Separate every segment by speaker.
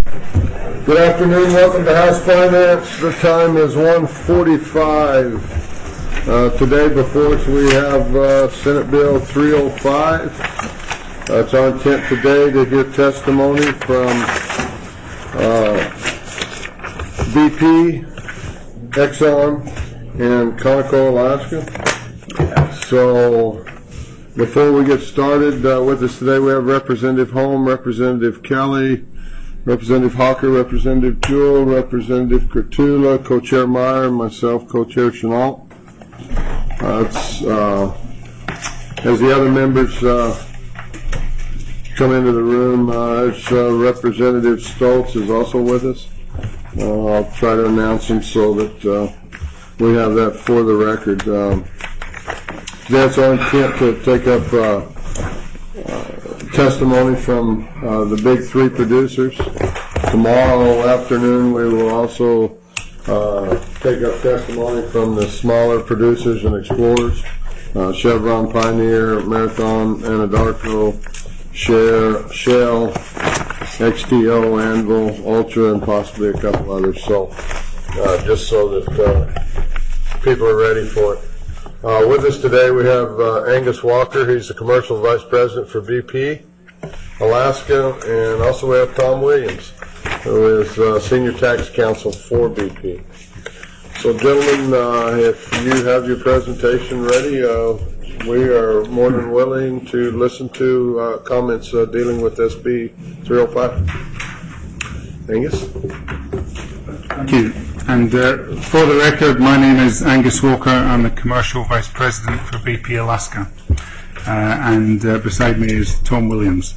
Speaker 1: Good afternoon. Welcome to House Finance. The time is 1:45. Today before us we have Senate Bill 305. It's our intent today to hear testimony from BP, Exxon, and Conoco, Alaska. So before we get started with us today, we have Representative Holm, Representative Kelly, Representative Hawker, Representative Jewell, Representative Kurtula, Co-Chair Meyer, and myself, Co-Chair Chenault. As the other members come into the room, Representative Stoltz is also with us. I'll try to announce him so that we have that for the record. That's our intent to take up testimony from the big three producers. Tomorrow afternoon we will also take up testimony from the smaller producers and explorers, Chevron, Pioneer, Marathon, Anadarko, Shell, XTO, Anvil, Ultra, and possibly a couple others. So just so that people are ready for it. With us today we have Angus Walker. He's the Commercial Vice President for BP, Alaska, and also we have Tom Williams, who is Senior Tax Counsel for BP. So gentlemen, if you have your presentation ready, we are more than willing to listen to comments dealing with SB 305. Angus?
Speaker 2: Thank you. And for the record, my name is Angus Walker. I'm the Commercial Vice President for BP Alaska. And beside me is Tom Williams.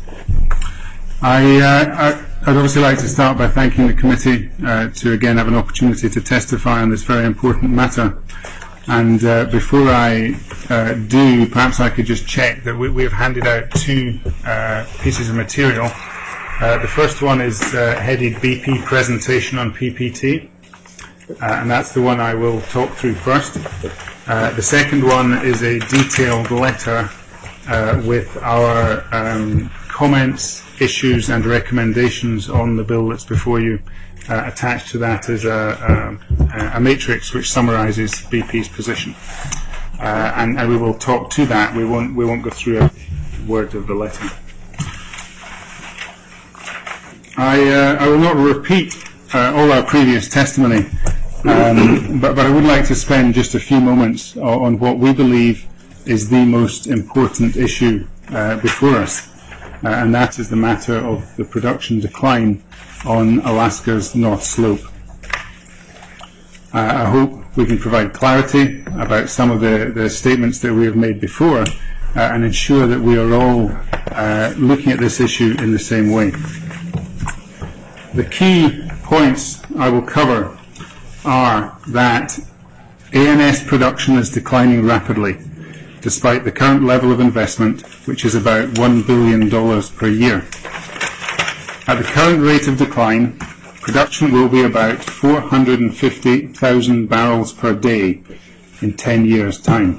Speaker 2: I'd obviously like to start by thanking the committee to again have an opportunity to testify on this very important matter. And before I do, perhaps I could just check that we have handed out two pieces of material. The first one is headed BP Presentation on PPT. And that's the one I will talk through first. The second one is a detailed letter with our comments, issues, and recommendations on the bill that's before you. Attached to that is a matrix which summarizes BP's position. And we will talk to that. We won't go through a word of the letter. I will not repeat all our previous testimony. But I would like to spend just a few moments on what we believe is the most important issue before us, and that is the matter of the production decline on Alaska's North Slope. I hope we can provide clarity about some of the statements that we have made before and ensure that we are all looking at this issue in the same way. The key points I will cover are that ANS production is declining rapidly, despite the current level of investment, which is about $1 billion per year. At the current rate of decline, production will be about 450,000 barrels per day in 10 years' time.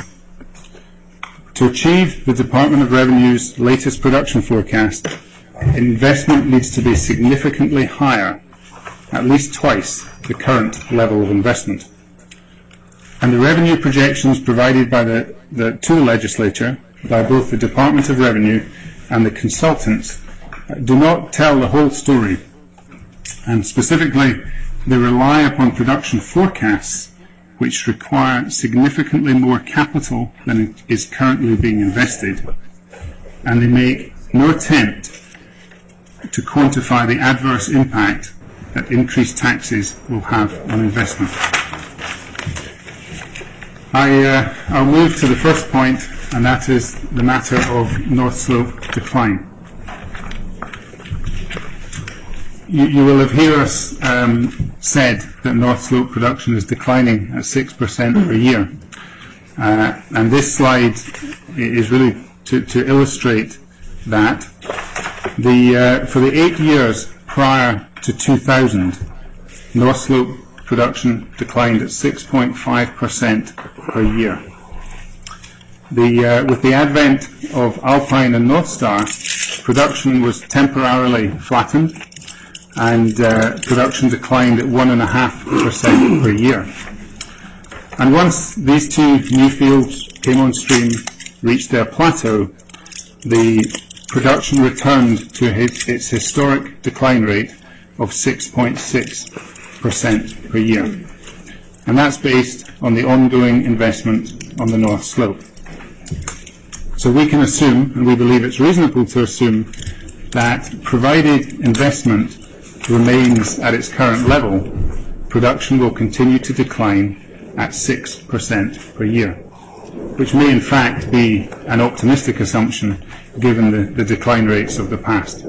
Speaker 2: To achieve the Department of Revenue's latest production forecast, investment needs to be significantly higher, at least twice the current level of investment. And the revenue projections provided by to the legislature by both the Department of Revenue and the consultants do not tell the whole story. And specifically, they rely upon production forecasts which require significantly more capital than is currently being invested. And they make no attempt to quantify the adverse impact that increased taxes will have on investment. I'll move to the first point, and that is the matter of North Slope decline. You will have heard us said that North Slope production is declining at 6% per year. And this slide is really to illustrate that. For the 8 years prior to 2000, North Slope production declined at 6.5% per year. With the advent of Alpine and North Star, production was temporarily flattened, and production declined at 1.5% per year. And once these two new fields came on stream, reached their plateau, the production returned to its historic decline rate of 6.6% per year. And that's based on the ongoing investment on the North Slope. So we can assume, and we believe it's reasonable to assume, that provided investment remains at its current level, production will continue to decline at 6% per year, which may in fact be an optimistic assumption given the decline rates of the past.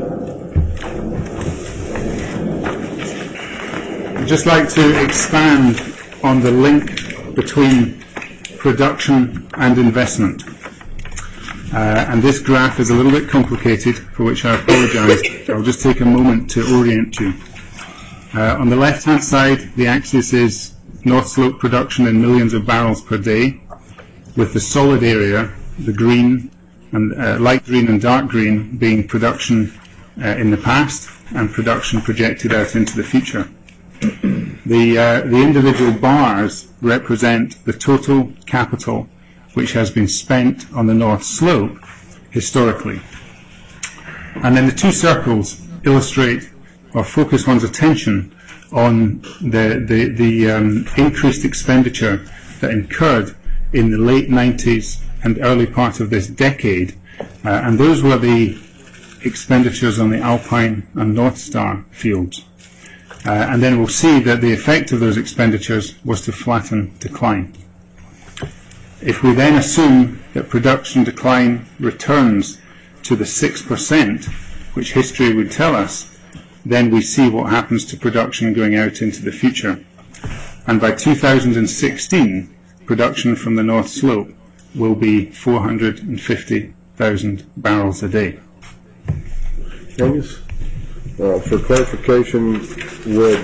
Speaker 2: I'd just like to expand on the link between production and investment. And this graph is a little bit complicated, for which I apologise. I'll just take a moment to orient you. On the left-hand side, the axis is North Slope production in millions of barrels per day, with the solid area, the green, and light green and dark green, being production in the past and production projected out into the future. The individual bars represent the total capital which has been spent on the North Slope historically. And then the two circles illustrate or focus one's attention on the increased expenditure that incurred in the late 90s and early part of this decade. And those were the expenditures on the Alpine and North Star fields. And then we'll see that the effect of those expenditures was to flatten decline. If we then assume that production decline returns to the 6%, which history would tell us, then we see what happens to production going out into the future. And by 2016, production from the North Slope will be 450,000 barrels a day.
Speaker 1: Angus, for clarification, would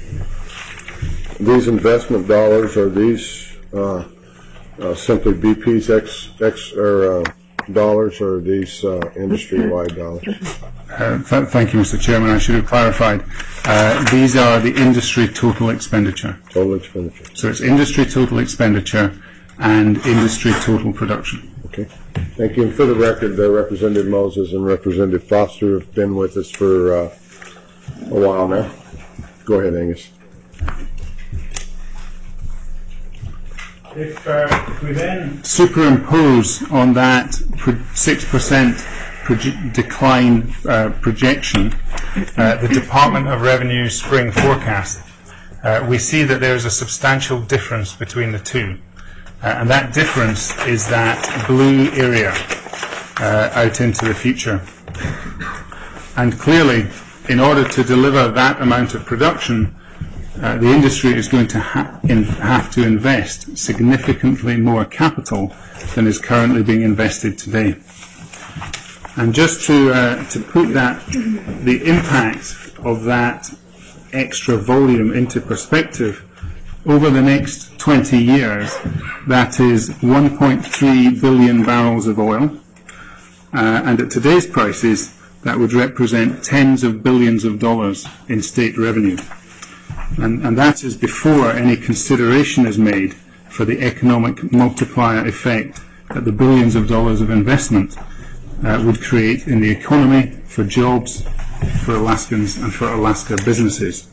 Speaker 1: these investment dollars, are these simply BP's dollars, or are these industry-wide dollars?
Speaker 2: Thank you, Mr. Chairman. I should have clarified. These are the industry total expenditure.
Speaker 1: Total expenditure.
Speaker 2: So it's industry total expenditure and industry total production.
Speaker 1: Okay. Thank you. And for the record, Representative Moses and Representative Foster have been with us for a while now. Go ahead, Angus.
Speaker 2: If we then superimpose on that 6% decline projection the Department of Revenue spring forecast, we see that there is a substantial difference between the two. And that difference is that blue area out into the future. And clearly, in order to deliver that amount of production, the industry is going to have to invest significantly more capital than is currently being invested today. And just to put the impact of that extra volume into perspective, over the next 20 years, that is 1.3 billion barrels of oil, and at today's prices, that would represent tens of billions of dollars in state revenue. And that is before any consideration is made for the economic multiplier effect that the billions of dollars of investment would create in the economy, for jobs, for Alaskans, and for Alaska businesses.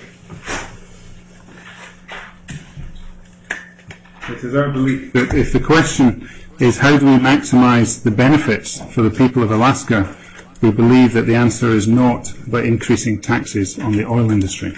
Speaker 2: It is our belief that if the question is how do we maximize the benefits for the people of Alaska, we believe that the answer is not by increasing taxes on the oil industry.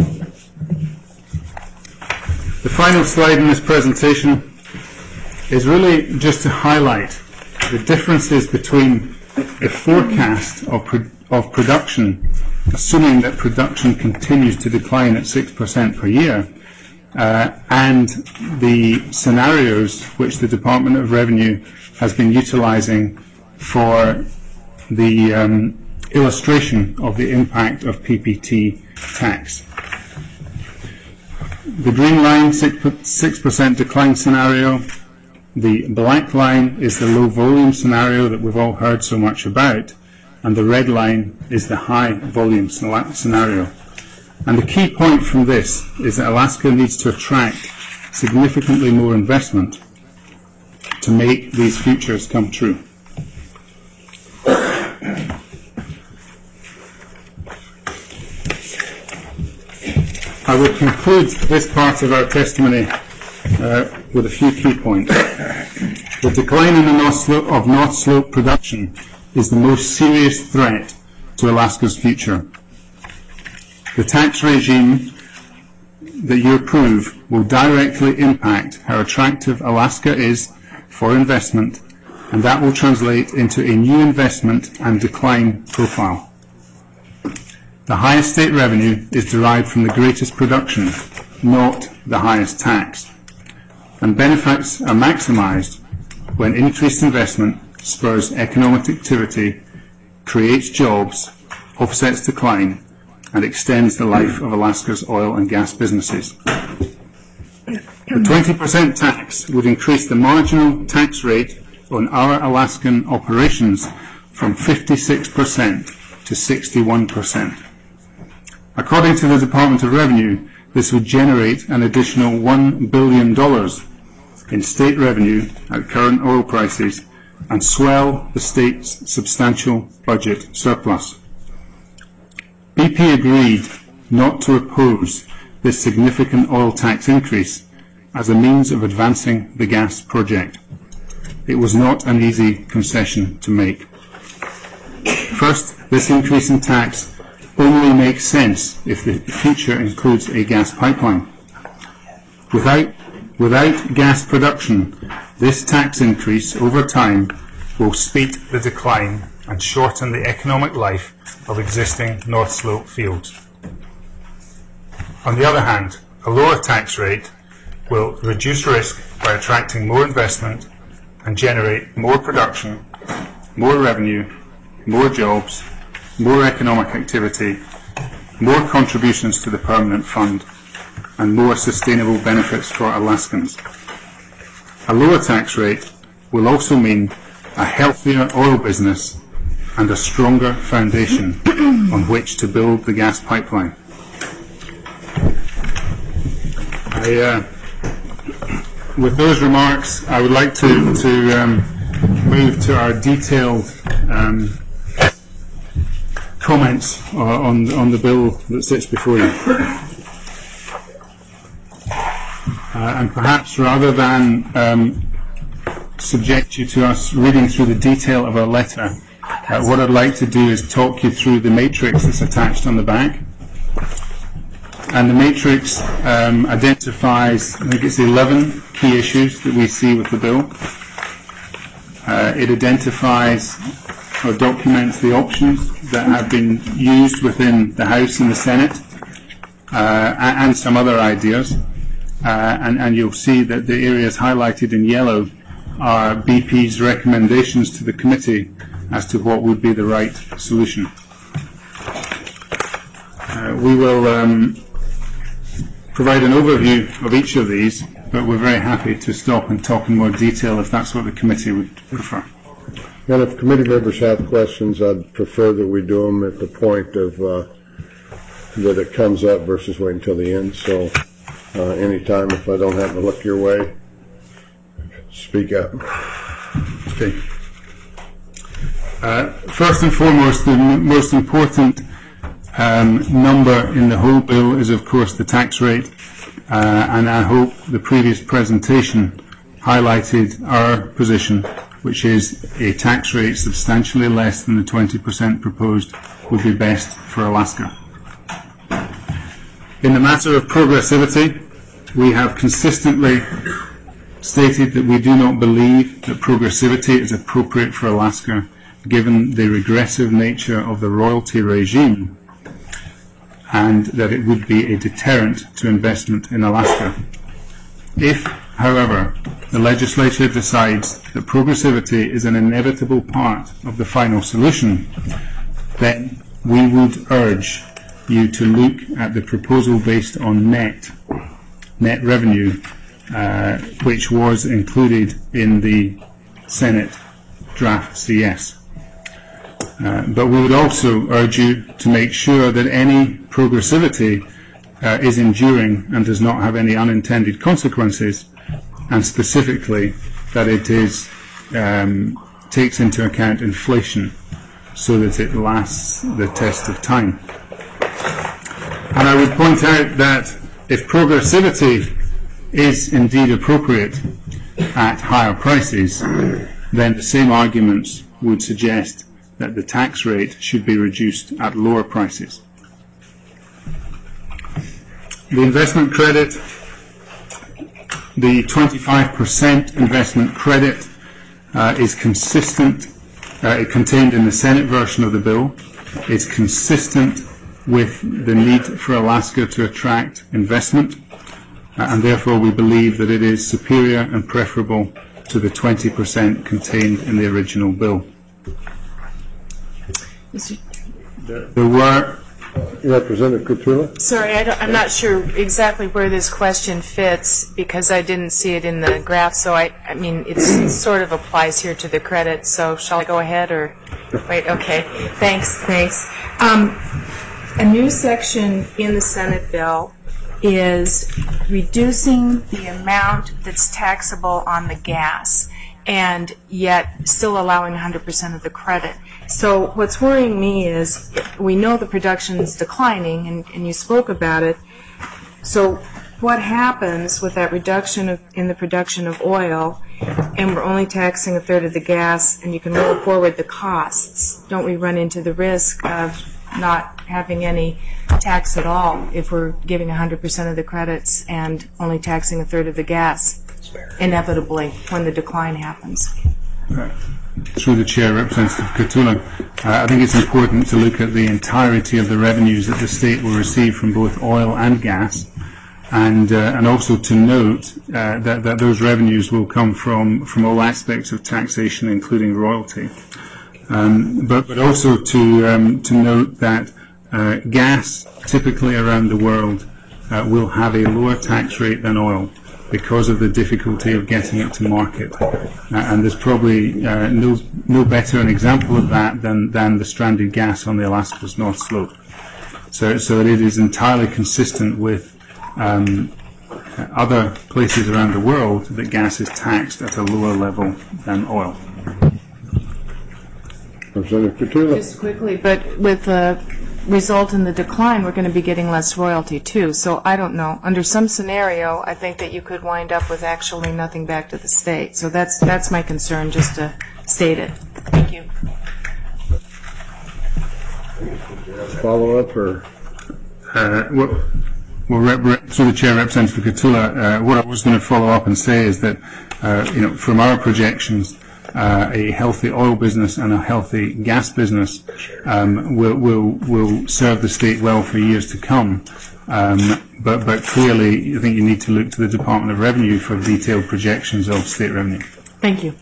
Speaker 2: The final slide in this presentation is really just to highlight the differences between a forecast of production, assuming that production continues to decline at 6% per year, and the scenarios which the Department of Revenue has been utilizing for the illustration of the impact of PPT tax. The green line, 6% decline scenario. The black line is the low volume scenario that we've all heard so much about. and the red line is the high volume scenario. And the key point from this is that Alaska needs to attract significantly more investment to make these futures come true. I will conclude this part of our testimony with a few key points. The decline in the North Slope production is the most serious threat to Alaska's future. The tax regime that you approve will directly impact how attractive Alaska is for investment, and that will translate into a new investment and decline profile. The highest state revenue is derived from the greatest production, not the highest tax, and benefits are maximised when increased investment spurs economic activity, creates jobs, offsets decline, and extends the life of Alaska's oil and gas businesses. The 20% tax would increase the marginal tax rate on our Alaskan operations from 56% to 61%. According to the Department of Revenue, this would generate an additional $1 billion in state revenue at current oil prices and swell the state's substantial budget surplus. BP agreed not to oppose this significant oil tax increase as a means of advancing the gas project. It was not an easy concession to make. First, this increase in tax only makes sense if the future includes a gas pipeline. Without gas production, this tax increase over time will speed the decline and shorten the economic life of existing North Slope fields. On the other hand, a lower tax rate will reduce risk by attracting more investment and generate more production, more revenue, more jobs, more economic activity, more contributions to the permanent fund, and more sustainable benefits for Alaskans. A lower tax rate will also mean a healthier oil business and a stronger foundation on which to build the gas pipeline. With those remarks, I would like to move to our detailed comments on the bill that sits before you. And perhaps rather than subject you to us reading through the detail of our letter, what I'd like to do is talk you through the matrix that's attached on the back. And the matrix identifies, I think it's 11 key issues that we see with the bill. It identifies or documents the options that have been used within the House and the Senate, and some other ideas. And you'll see that the areas highlighted in yellow are BP's recommendations to the committee as to what would be the right solution. We will provide an overview of each of these, but we're very happy to stop and talk in more detail if that's what the committee would prefer.
Speaker 1: And if committee members have questions, I'd prefer that we do them at the point of that it comes up versus wait until the end. So anytime, if I don't happen to look your way, speak up.
Speaker 2: Okay. First and foremost, the most important number in the whole bill is, of course, the tax rate, and I hope the previous presentation highlighted our position, which is a tax rate substantially less than the 20% proposed would be best for Alaska. In the matter of progressivity, we have consistently stated that we do not believe that progressivity is appropriate for Alaska, given the regressive nature of the royalty regime, and that it would be a deterrent to investment in Alaska. If, however, the legislature decides that progressivity is an inevitable part of the final solution, then we would urge you to look at the proposal based on net revenue, which was included in the Senate draft CS. But we would also urge you to make sure that any progressivity is enduring and does not have any unintended consequences, and specifically that it is takes into account inflation so that it lasts the test of time. And I would point out that if progressivity is indeed appropriate at higher prices, then the same arguments would suggest that the tax rate should be reduced at lower prices. The investment credit, the 25% investment credit is consistent, contained in the Senate version of the bill. It's consistent with the need for Alaska to attract investment, and therefore we believe that it is superior and preferable to the 20% contained in the original bill. There were...
Speaker 1: Representative Cotulla?
Speaker 3: Sorry, I'm not sure exactly where this question fits because I didn't see it in the graph, so I mean, it sort of applies here to the credit, so shall I go ahead or... Wait, okay. Thanks. A new section in the Senate bill is reducing the amount that's taxable on the gas and yet still allowing 100% of the credit. So what's worrying me is we know the production is declining, and you spoke about it. So what happens with that reduction in the production of oil, and we're only taxing a third of the gas, and you can roll forward the costs? Don't we run into the risk of not having any tax at all if we're giving 100% of the credits and only taxing a third of the gas, inevitably, when the decline happens?
Speaker 2: Through the Chair, Representative Cotulla, I think it's important to look at the entirety of the revenues that the state will receive from both oil and gas, and also to note that those revenues will come from all aspects of taxation, including royalty. But also to note that gas, typically around the world, will have a lower tax rate than oil, because of the difficulty of getting it to market. And there's probably no better an example of that than the stranded gas on the Alaska's North Slope. So it is entirely consistent with other places around the world that gas is taxed at a lower level than oil.
Speaker 3: Just quickly, but with the result in the decline, we're going to be getting less royalty too. So I don't know. Under some scenario, I think that you could wind up with actually nothing back to the state. So that's my concern, just to state it. Thank you.
Speaker 1: Follow up or?
Speaker 2: Through the Chair, Representative Cotulla, what I was going to follow up and say is that, from our projections, a healthy oil business and a healthy gas business will serve the state well for years to come. But clearly, I think you need to look to the Department of Revenue for detailed projections of state revenue.
Speaker 3: Thank you.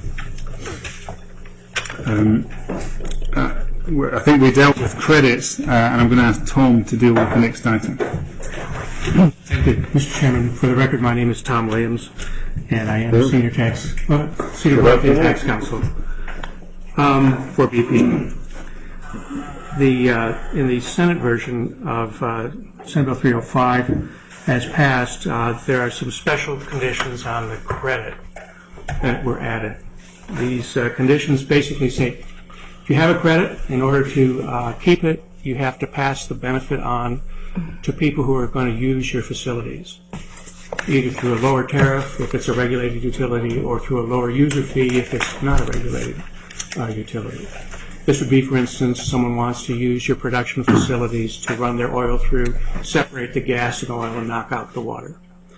Speaker 2: I think we dealt with credits, and I'm going to ask Tom to deal with the next item.
Speaker 4: Thank you, Mr. Chairman. For the record, my name is Tom Williams, and I am Senior Royalty Tax Counsel for BP. In the Senate version of Senate Bill 305, as passed, there are some special conditions on the credit that were added. These conditions basically say, if you have a credit, in order to keep it, you have to pass the benefit on to people who are going to use your facilities, either through a lower tariff if it's a regulated utility or through a lower user fee if it's not a regulated utility. This would be, for instance, someone wants to use your production facilities to run their oil through, separate the gas and oil, and knock out the water.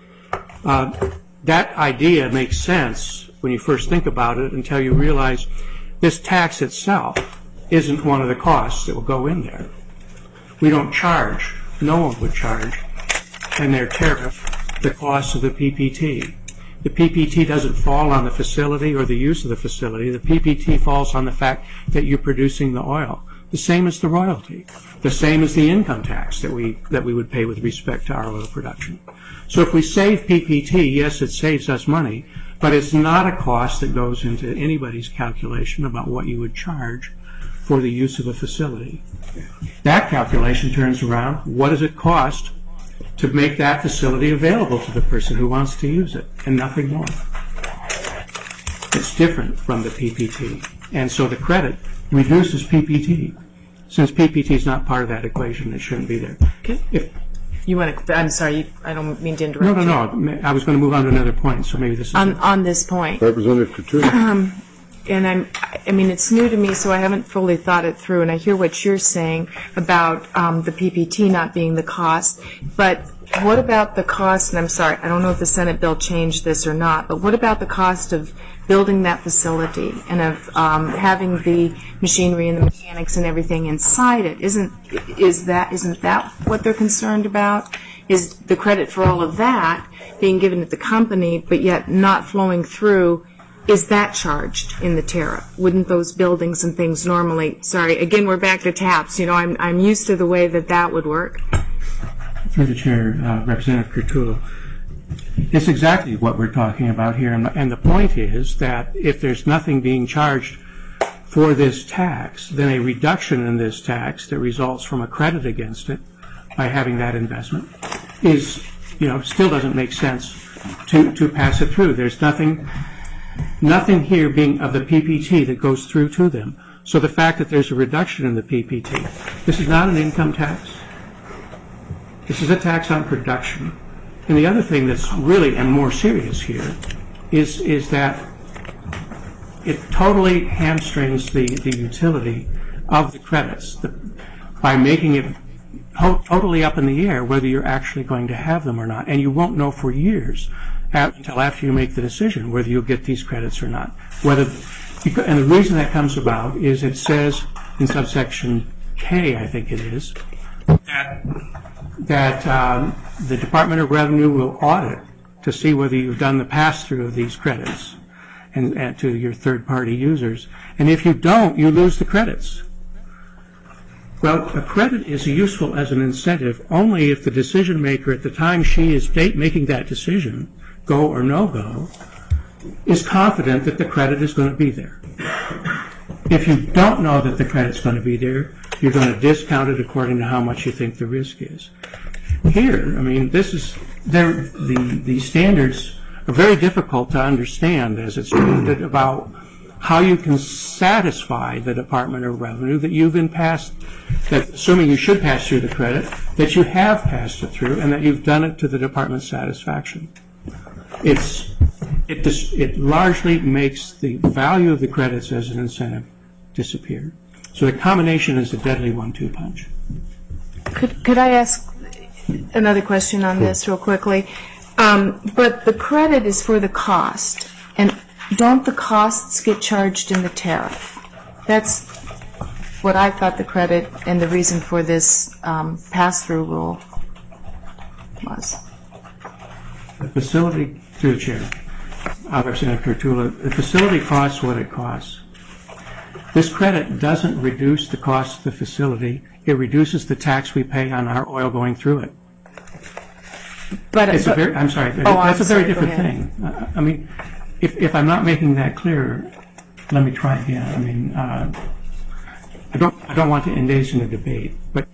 Speaker 4: That idea makes sense when you first think about it until you realize this tax itself isn't one of the costs that will go in there. We don't charge, no one would charge in their tariff the cost of the PPT. The PPT doesn't fall on the facility or the use of the facility. The PPT falls on the fact that you're producing the oil. The same as the royalty. The same as the income tax that we would pay with respect to our oil production. So if we save PPT, yes, it saves us money, but it's not a cost that goes into anybody's calculation about what you would charge for the use of a facility. That calculation turns around, what does it cost to make that facility available to the person who wants to use it, and nothing more. It's different from the PPT. And so the credit reduces PPT. Since PPT is not part of that equation, it shouldn't be there.
Speaker 3: You want to? I'm sorry, I don't mean to interrupt.
Speaker 4: No. I was going to move on to another point, so maybe this is
Speaker 3: on this point.
Speaker 1: Representative Couture.
Speaker 3: And I mean, it's new to me, so I haven't fully thought it through. And I hear what you're saying about the PPT not being the cost. But what about the cost? And I'm sorry, I don't know if the Senate bill changed this or not. But what about the cost of building that facility and of having the machinery and the mechanics and everything inside it? Isn't that what they're concerned about? Is the credit for all of that being given to the company, but yet not flowing through? Is that charged in the tariff? Wouldn't those buildings and things normally? Sorry, again, we're back to TAPS. You know, I'm used to the way that would work.
Speaker 4: Through the chair, Representative Curtulo. It's exactly what we're talking about here, and the point is that if there's nothing being charged for this tax, then a reduction in this tax that results from a credit against it by having that investment is, still doesn't make sense to pass it through. There's nothing here being of the PPT that goes through to them. So the fact that there's a reduction in the PPT, this is not an income tax. This is a tax on production. And the other thing that's really and more serious here is that it totally hamstrings the utility of the credits by making it totally up in the air whether you're actually going to have them or not. And you won't know for years until after you make the decision whether you'll get these credits or not. And the reason that comes about is it says in subsection K, I think it is, that the Department of Revenue will audit to see whether you've done the pass-through of these credits and to your third-party users. And if you don't, you lose the credits. Well, a credit is useful as an incentive only if the decision maker at the time she is making that decision, go or no go, is confident that the credit is going to be there. If you don't know that the credit's going to be there, you're going to discount it according to how much you think the risk is. Here, I mean, the standards are very difficult to understand as it's drafted about how you can satisfy the Department of Revenue that you've been passed, that assuming you should pass through the credit, that you have passed it through and that you've done it to the Department's satisfaction. It largely makes the value of the credits as an incentive disappear. So the combination is a deadly 1-2 punch.
Speaker 3: Could I ask another question on this real quickly? But the credit is for the cost, and don't the costs get charged in the tariff? That's what I thought the credit and the reason for this pass-through rule was.
Speaker 4: The facility, through the chair, Representative Curtulo, the facility costs what it costs. This credit doesn't reduce the cost of the facility. It reduces the tax we pay on our oil going through it. That's a very different thing. I mean, if I'm not making that clear, let me try again. I mean, I don't want to engage in a debate, but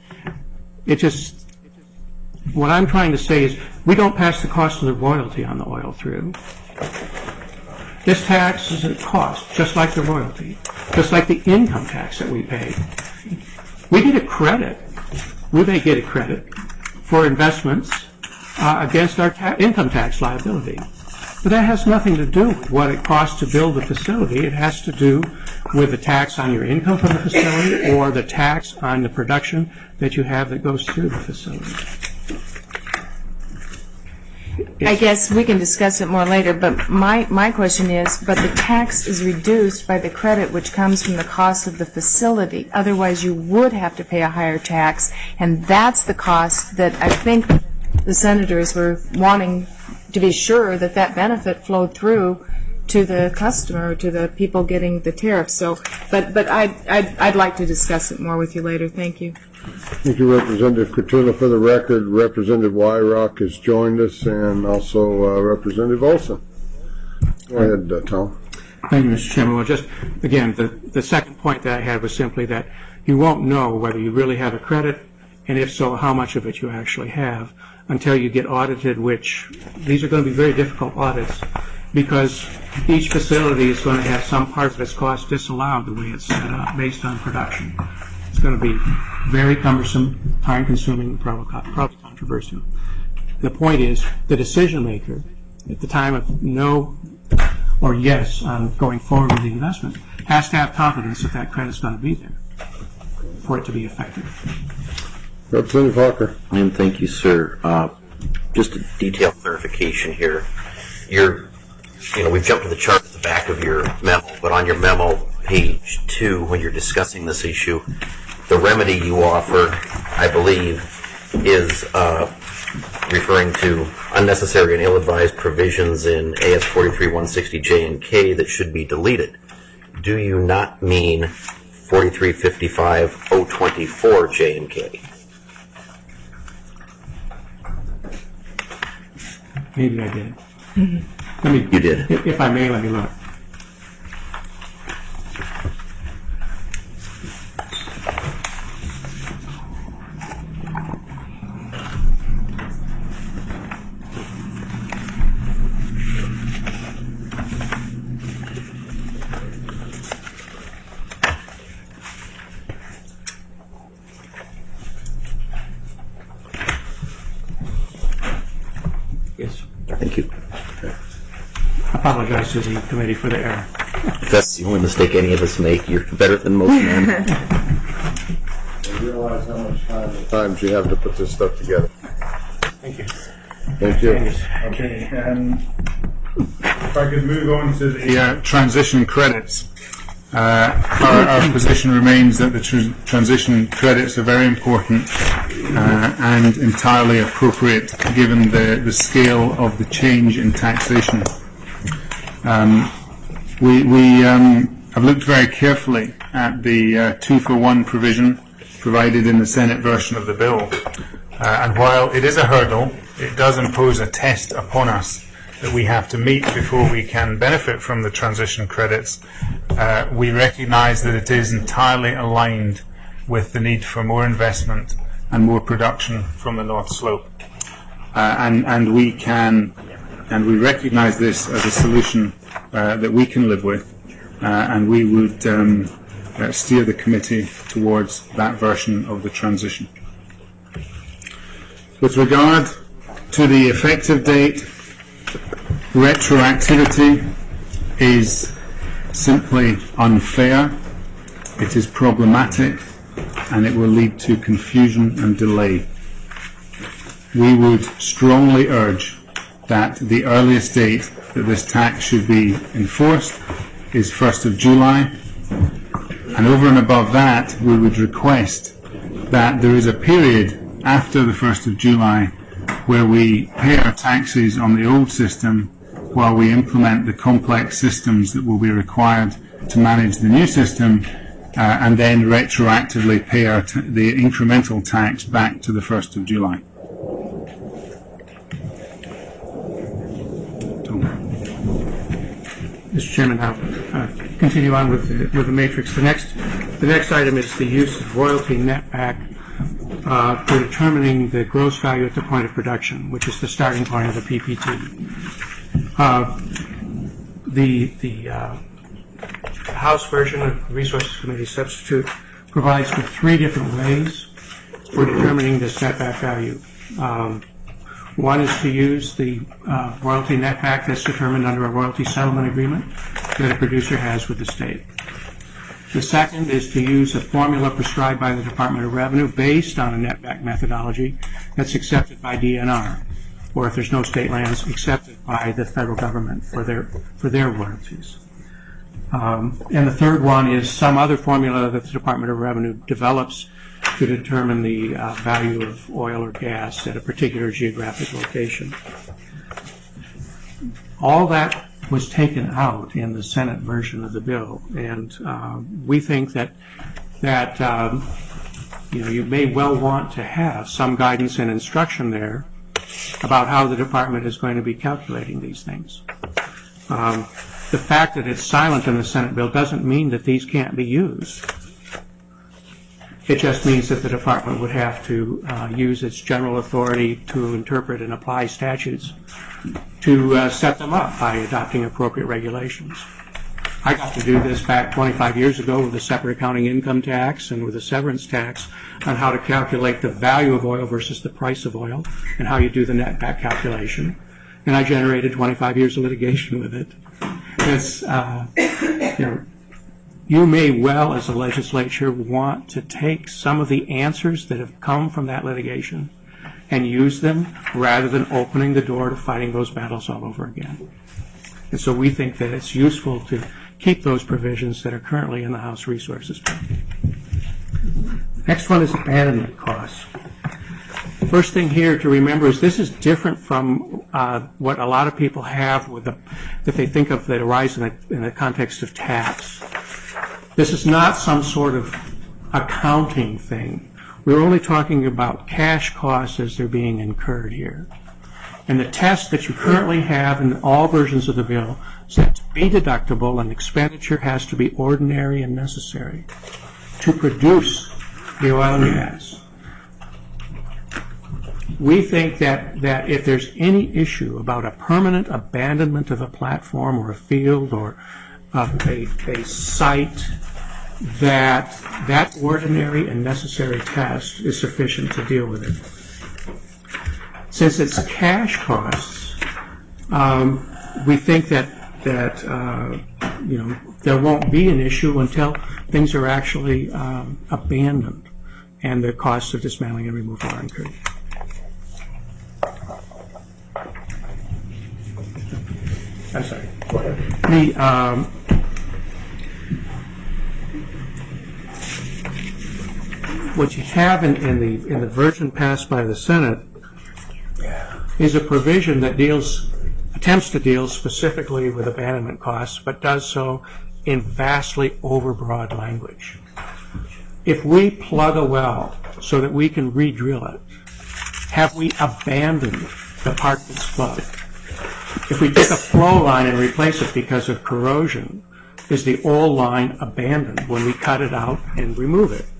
Speaker 4: what I'm trying to say is we don't pass the cost of the royalty on the oil through. This tax is a cost, just like the royalty, just like the income tax that we pay. We get a credit. We may get a credit for investments against our income tax liability. But that has nothing to do with what it costs to build the facility. It has to do with the tax on your income from the facility or the tax on the production that you have that goes through the facility.
Speaker 3: I guess we can discuss it more later, but my question is, but the tax is reduced by the credit which comes from the cost of the facility. Otherwise, you would have to pay a higher tax, and that's the cost that I think the senators were wanting to be sure that that benefit flowed through to the customer, to the people getting the tariff. So, but I'd like to discuss it more with you later. Thank you.
Speaker 1: Thank you, Representative Curtulo. For the record, Representative Weirach has joined us, and also Representative Olson. Go ahead, Tom.
Speaker 4: Thank you, Mr. Chairman. Well, just, again, the second point that I had was simply that you won't know whether you really have a credit, and if so, how much of it you actually have, until you get audited, which these are going to be very difficult audits, because each facility is going to have some part of its cost disallowed the way it's set up based on production. It's going to be very cumbersome, time-consuming, probably controversial. The point is, the decision maker, at the time of no or yes on going forward with the investment, has to have confidence that that credit's going to be there for it to be effective.
Speaker 1: Representative Hawker.
Speaker 5: And thank you, sir. Just a detailed clarification here. We've jumped to the chart at the back of your memo, but on your memo, page 2, when you're discussing this issue, the remedy you offer, I believe, is referring to unnecessary and ill-advised provisions in AS 43-160J and K that should be deleted. Do you not mean 43-55-024J and K?
Speaker 4: Maybe I did.
Speaker 5: You did.
Speaker 4: If I may, let me look. Yes.
Speaker 5: Thank you.
Speaker 4: I apologize to the committee for the error.
Speaker 5: If that's the only mistake any of us make, you're better than most men.
Speaker 1: I realize how much times you have to put this stuff together.
Speaker 4: Thank you.
Speaker 1: Thank you.
Speaker 2: Okay. If I could move on to the transition credits. Our position remains that the transition credits are very important and entirely appropriate given the scale of the change in taxation. We have looked very carefully at the 2-for-1 provision provided in the Senate version of the bill. And while it is a hurdle, it does impose a test upon us that we have to meet before we can benefit from the transition credits. We recognise that it is entirely aligned with the need for more investment and more production from the North Slope. And we recognise this as a solution that we can live with, and we would steer the committee towards that version of the transition. With regard to the effective date, retroactivity is simply unfair, it is problematic, and it will lead to confusion and delay. We would strongly urge that the earliest date that this tax should be enforced is 1st of July, and over and above that, we would request that there is a period after the 1st of July where we pay our taxes on the old system while we implement the complex systems that will be required to manage the new system, and then retroactively pay the incremental tax back to the 1st of July.
Speaker 4: Mr. Chairman, I'll continue on with the matrix. The next item is the use of royalty netback for determining the gross value at the point of production, which is the starting point of the PPT. The House version of the Resources Committee substitute provides for 3 different ways for determining this netback value. One is to use the royalty netback that's determined under a royalty settlement agreement that a producer has with the state. The second is to use a formula prescribed by the Department of Revenue based on a netback methodology that's accepted by DNR, or if there's no state lands, accepted by the federal government for their royalties. And the third one is some other formula that the Department of Revenue develops to determine the value of oil or gas at a particular geographic location. All that was taken out in the Senate version of the bill, and we think that you may well want to have some guidance and instruction there about how the department is going to be calculating these things. the fact that it's silent in the Senate bill doesn't mean that these can't be used. It just means that the department would have to use its general authority to interpret and apply statutes to set them up by adopting appropriate regulations. I got to do this back 25 years ago with a separate accounting income tax and with a severance tax on how to calculate the value of oil versus the price of oil and how you do the net back calculation. And I generated 25 years of litigation with it. It's, you may well, as a legislature, want to take some of the answers that have come from that litigation and use them rather than opening the door to fighting those battles all over again. And so we think that it's useful to keep those provisions that are currently in the House Resources Bill. Next one is abandonment costs. First thing here to remember is this is different from what a lot of people have with that they think of that arise in the context of tax. This is not some sort of accounting thing. We're only talking about cash costs as they're being incurred here. And the test that you currently have in all versions of the bill is that to be deductible, an expenditure has to be ordinary and necessary to produce the oil and gas. We think that if there's any issue about a permanent abandonment of a platform or a field or a site, that ordinary and necessary test is sufficient to deal with it. Since it's cash costs, we think that there won't be an issue until things are actually abandoned and the costs of dismantling and removal are incurred. I'm sorry. Go ahead. What you have in the version passed by the Senate is a provision that attempts to deal specifically with abandonment costs, but does so in vastly overbroad language. If we plug a well so that we can re-drill it, have we abandoned the part that's plugged? If we take a flow line and replace it because of corrosion, is the old line abandoned when we cut it out and remove it?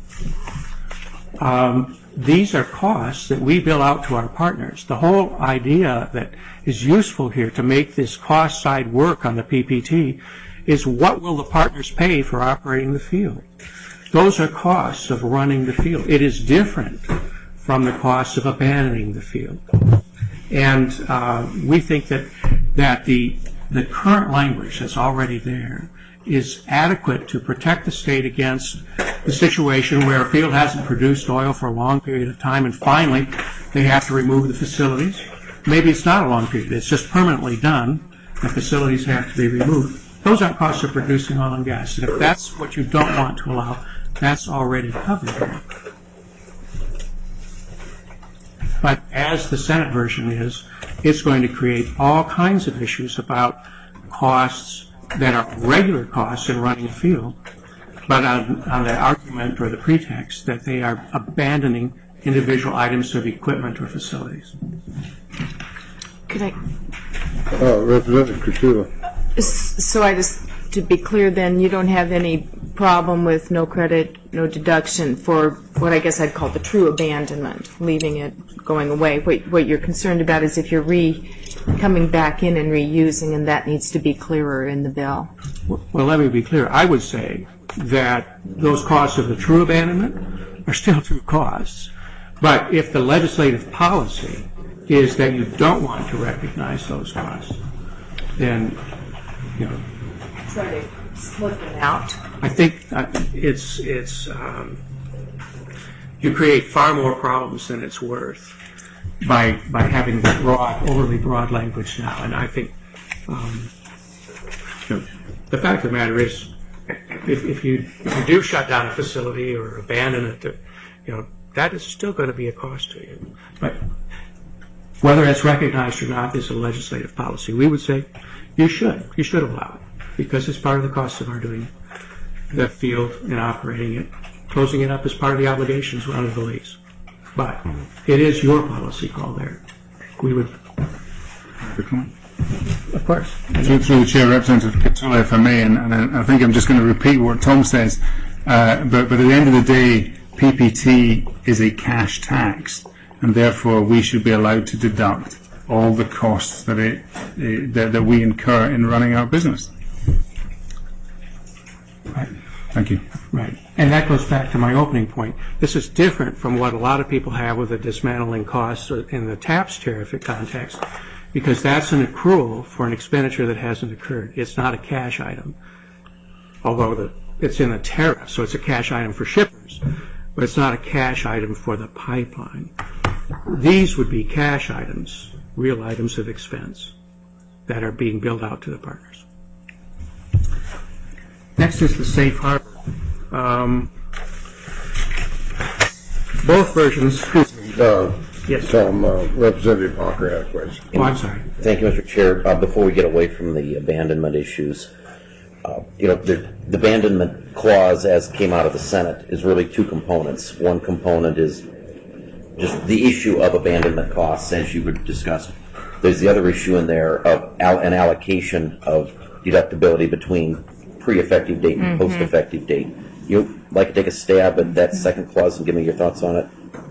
Speaker 4: These are costs that we bill out to our partners. The whole idea that is useful here to make this cost side work on the PPT is what will the partners pay for operating the field? Those are costs of running the field. It is different from the costs of abandoning the field. And we think that the current language that's already there is adequate to protect the state against the situation where a field hasn't produced oil for a long period of time and finally they have to remove the facilities. Maybe it's not a long period, it's just permanently done. The facilities have to be removed. Those aren't costs of producing oil and gas. And if that's what you don't want to allow, that's already covered here. But as the Senate version is, it's going to create all kinds of issues about costs that are regular costs in running a field, but on the argument or the pretext that they are abandoning individual items of equipment or facilities.
Speaker 3: Could I?
Speaker 1: Representative Krushula.
Speaker 3: So to be clear then, you don't have any problem with no credit, no deduction for what I guess I'd call the true abandonment, leaving it going away. What you're concerned about is if you're coming back in and reusing, and that needs to be clearer in the bill.
Speaker 4: Well, let me be clear. I would say that those costs of the true abandonment are still true costs. But if the legislative policy is that you don't want to recognize those costs, then,
Speaker 3: Try to split them out.
Speaker 4: I think you create far more problems than it's worth by having overly broad language now. And I think the fact of the matter is, if you do shut down a facility or abandon it, that is still going to be a cost to you. But whether it's recognized or not is a legislative policy. We would say you should allow it because it's part of the cost of our doing the field and operating it. Closing it up is part of the obligations under the lease. But it is your policy call there. We would.
Speaker 2: Good point.
Speaker 4: Of course.
Speaker 2: Through the chair, Representative Catula, if I may, and I think I'm just going to repeat what Tom says, but at the end of the day, PPT is a cash tax, and therefore we should be allowed to deduct all the costs that we incur in running our business.
Speaker 4: Right.
Speaker 2: Thank you.
Speaker 4: Right. And that goes back to my opening point. This is different from what a lot of people have with the dismantling costs in the TAPS tariff context, because that's an accrual for an expenditure that hasn't occurred. It's not a cash item, although it's in the tariff, so it's a cash item for shippers, but it's not a cash item for the pipeline. These would be cash items, real items of expense that are being billed out to the partners. Next is the safe harbor. Both versions. Yes.
Speaker 1: Tom, Representative Hawker had a question.
Speaker 4: Oh, I'm sorry.
Speaker 5: Thank you, Mr. Chair. Before we get away from the abandonment issues, the abandonment clause as came out of the Senate is really two components. One component is just the issue of abandonment costs, as you were discussing. There's the other issue in there of an allocation of deductibility between pre-effective date and post-effective date. You'd like to take a stab at that second clause and give me your thoughts on it?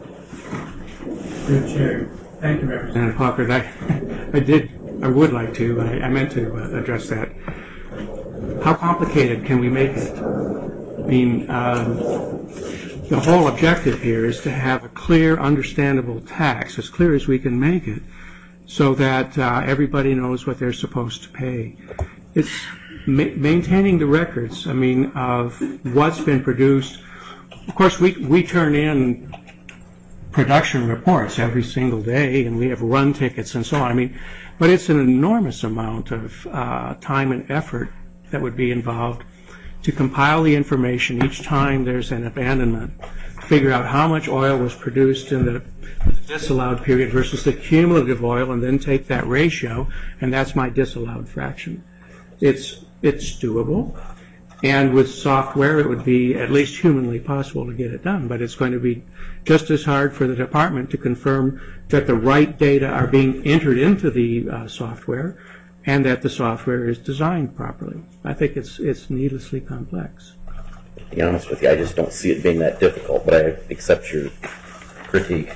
Speaker 4: Good Chair. Thank you, Representative Hawker. I would like to. I meant to address that. How complicated can we make it? I mean, the whole objective here is to have a clear, understandable tax, as clear as we can make it, so that everybody knows what they're supposed to pay. It's maintaining the records, I mean, of what's been produced. Of course, we turn in production reports every single day, and we have run tickets and so on. I mean, but it's an enormous amount of time and effort that would be involved to compile the information each time there's an abandonment, figure out how much oil was produced in the disallowed period versus the cumulative oil, and then take that ratio, and that's my disallowed fraction. It's doable, and with software it would be at least humanly possible to get it done, but it's going to be just as hard for the department to confirm that the right data are being entered into the software and that the software is designed properly. I think it's needlessly complex.
Speaker 5: To be honest with you, I just don't see it being that difficult, but I accept your critique.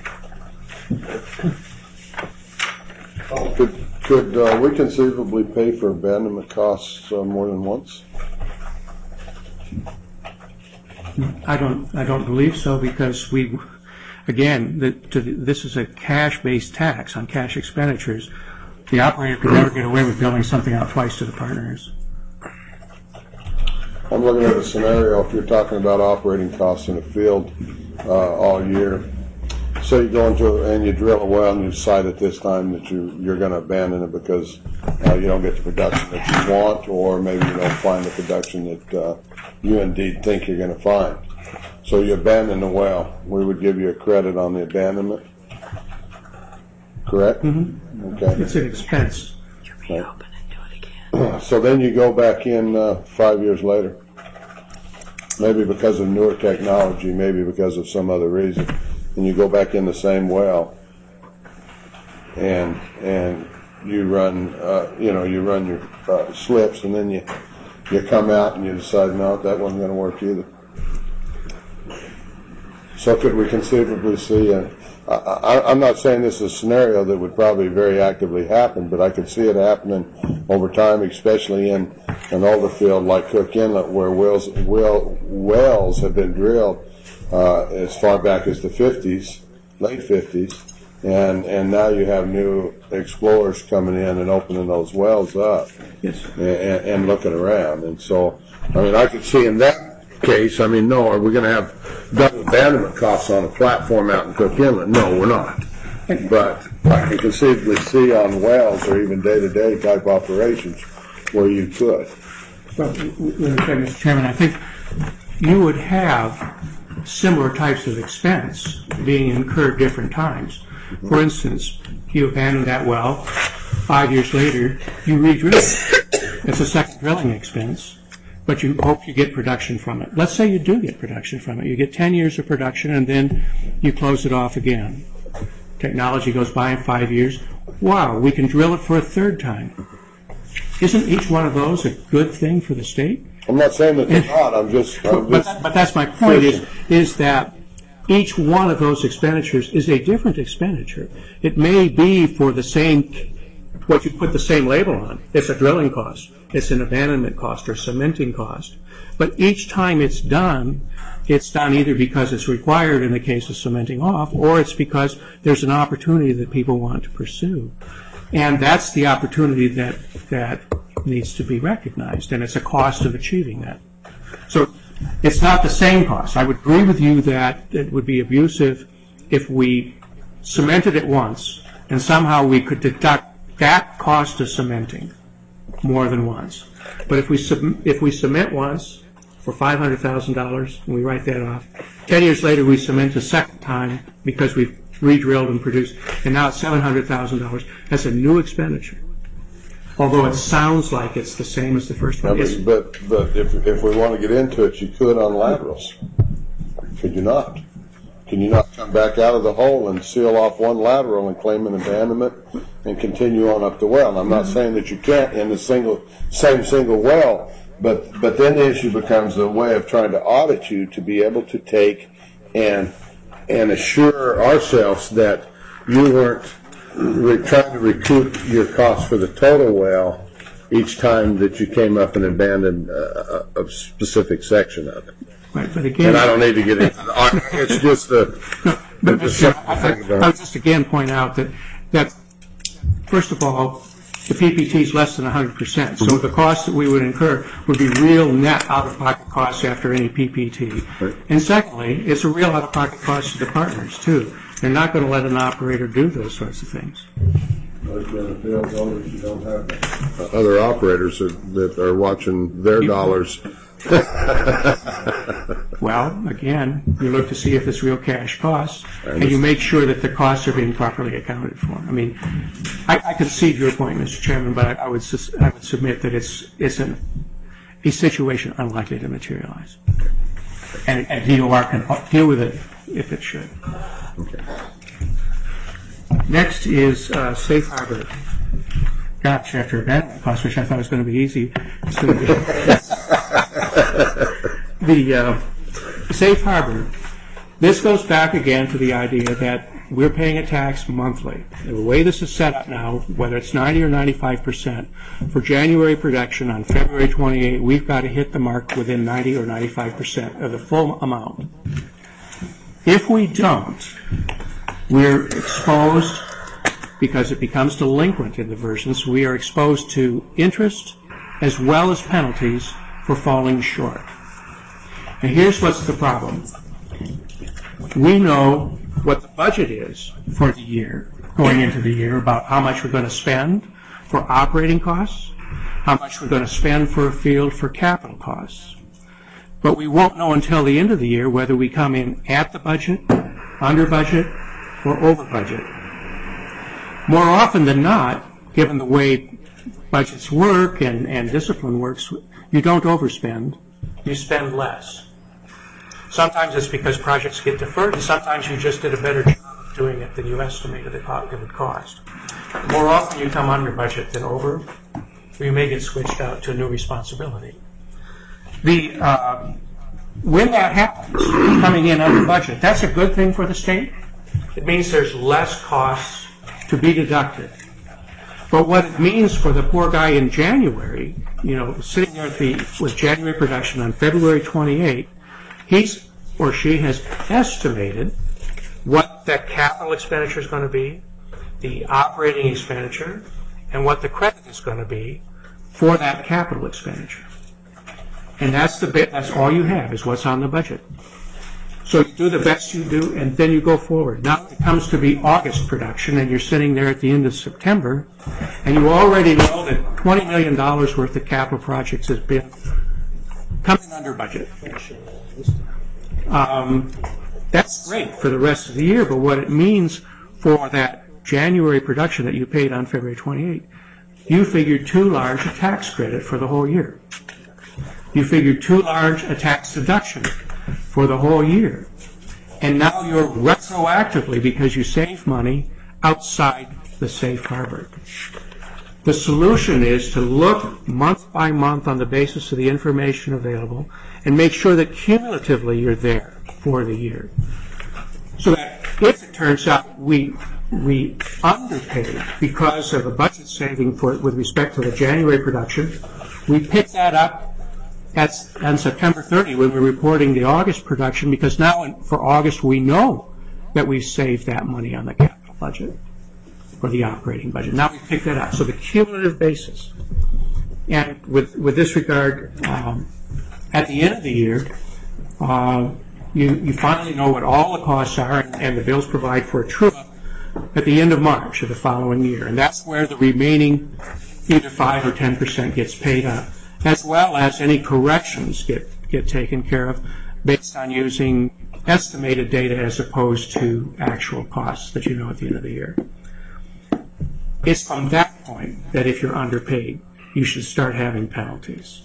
Speaker 1: Could we conceivably pay for abandonment costs more than once?
Speaker 4: I don't believe so, because this is a cash-based tax on cash expenditures. The operator could never get away with billing something out twice to the partners.
Speaker 1: I'm looking at a scenario if you're talking about operating costs in the field all year. So you go into and you drill a well and you decide at this time that you're going to abandon it because you don't get the production that you want, or maybe you don't find the production that you indeed think you're going to find. So you abandon the well. We would give you a credit on the abandonment. Correct?
Speaker 4: Mm-hmm.
Speaker 1: Okay.
Speaker 4: It's an expense.
Speaker 1: Right. So then you go back in 5 years later, maybe because of newer technology, maybe because of some other reason, and you go back in the same well, and you run your slips, and then you come out and you decide, no, that wasn't going to work either. So could we conceivably see I'm not saying this is a scenario that would probably very actively happen, but I could see it happening over time, especially in an older field like Cook Inlet, where wells have been drilled as far back as the 50s, late 50s, and now you have new explorers coming in and opening those wells up.
Speaker 4: Yes.
Speaker 1: and looking around. And so, I mean, I could see in that case, I mean, no, are we going to have double abandonment costs on a platform out in Cook Inlet? No, we're not. But I can conceivably see on wells or even day-to-day type operations where you could.
Speaker 4: Well, Mr. Chairman, I think you would have similar types of expense being incurred different times. For instance, you abandon that well, 5 years later, you re-drill it. It's a second drilling expense, but you hope you get production from it. Let's say you do get production from it. You get 10 years of production, and then you close it off again. Technology goes by in 5 years. Wow, we can drill it for a third time. Isn't each one of those a good thing for the state?
Speaker 1: I'm not saying that they're not,
Speaker 4: But that's my point, is that each one of those expenditures is a different expenditure. It may be for the same, what you put the same label on. It's a drilling cost, it's an abandonment cost or cementing cost. But each time it's done either because it's required in the case of cementing off, or it's because there's an opportunity that people want to pursue. And that's the opportunity that needs to be recognized, and it's a cost of achieving that. So it's not the same cost. I would agree with you that it would be abusive if we cemented it once and somehow we could deduct that cost of cementing more than once. But if we cement once for $500,000 and we write that off, 10 years later we cement a second time because we've re-drilled and produced, and now it's $700,000. That's a new expenditure. Although it sounds like it's the same as the first one.
Speaker 1: But if we want to get into it, you could on laterals. Could you not? Can you not come back out of the hole and seal off one lateral and claim an abandonment and continue on up the well? And I'm not saying that you can't in the same single well, but then the issue becomes a way of trying to audit you to be able to take and assure ourselves that you weren't trying to recoup your cost for the total well each time that you came up and abandoned a specific section of it.
Speaker 4: Right, but again,
Speaker 1: and I don't need to get into it's just
Speaker 4: I would just again point out that first of all, the PPT is less than 100%. So the cost that we would incur would be real net out-of-pocket costs after any PPT. Right. And secondly, it's a real out-of-pocket cost to the partners, too. They're not going to let an operator do those sorts of things.
Speaker 1: Other operators that are watching their dollars.
Speaker 4: Well, again, you look to see if it's real cash costs, and you make sure that the costs are being properly accounted for. I mean, I concede your point, Mr. Chairman, but I would submit that it's a situation unlikely to materialize. And DOR can deal with it if it should.
Speaker 1: Okay.
Speaker 4: Next is Safe Harbor. Gosh, after abandonment costs, which I thought was going to be easy, it's going to be the Safe Harbor. This goes back again to the idea that we're paying a tax monthly. The way this is set up now, whether it's 90 or 95%, for January production on February 28, we've got to hit the mark within 90 or 95% of the full amount. If we don't, we're exposed, because it becomes delinquent in the versions, we are exposed to interest as well as penalties for falling short. And here's what's the problem. We know what the budget is for the year, going into the year, about how much we're going to spend for operating costs, how much we're going to spend for a field for capital costs. But we won't know until the end of the year whether we come in at the budget, under budget, or over budget. More often than not, given the way budgets work and discipline works, you don't overspend, you spend less. Sometimes it's because projects get deferred, and sometimes you just did a better job of doing it than you estimated it would cost. More often you come under budget than over, or you may get switched out to a new responsibility. When that happens, coming in under budget, that's a good thing for the state. It means there's less costs to be deducted. But what it means for the poor guy in January, sitting there with January production on February 28, he's or she has estimated what that capital expenditure is going to be, the operating expenditure, and what the credit is going to be for that capital expenditure. And that's all you have is what's on the budget. So you do the best you do, and then you go forward. Now it comes to be August production, and you're sitting there at the end of September, and you already know that $20 million worth of capital projects has been coming under budget. That's great for the rest of the year, but what it means for that January production that you paid on February 28, you figured too large a tax credit for the whole year. You figured too large a tax deduction for the whole year. And now you're retroactively, because you save money, outside the safe harbor. The solution is to look month by month on the basis of the information available and make sure that cumulatively you're there for the year. So that if it turns out we underpaid because of a budget saving with respect to the January production, we pick that up on September 30 when we're reporting the August production, because now for August we know that we've saved that money on the capital budget or the operating budget. Now we pick that up. So the cumulative basis. And with this regard, at the end of the year, you finally know what all the costs are, and the bills provide for a true-up at the end of March of the following year. And that's where the remaining either 5 or 10% gets paid up, as well as any corrections get taken care of based on using estimated data as opposed to actual costs that you know at the end of the year. It's from that point that if you're underpaid, you should start having penalties.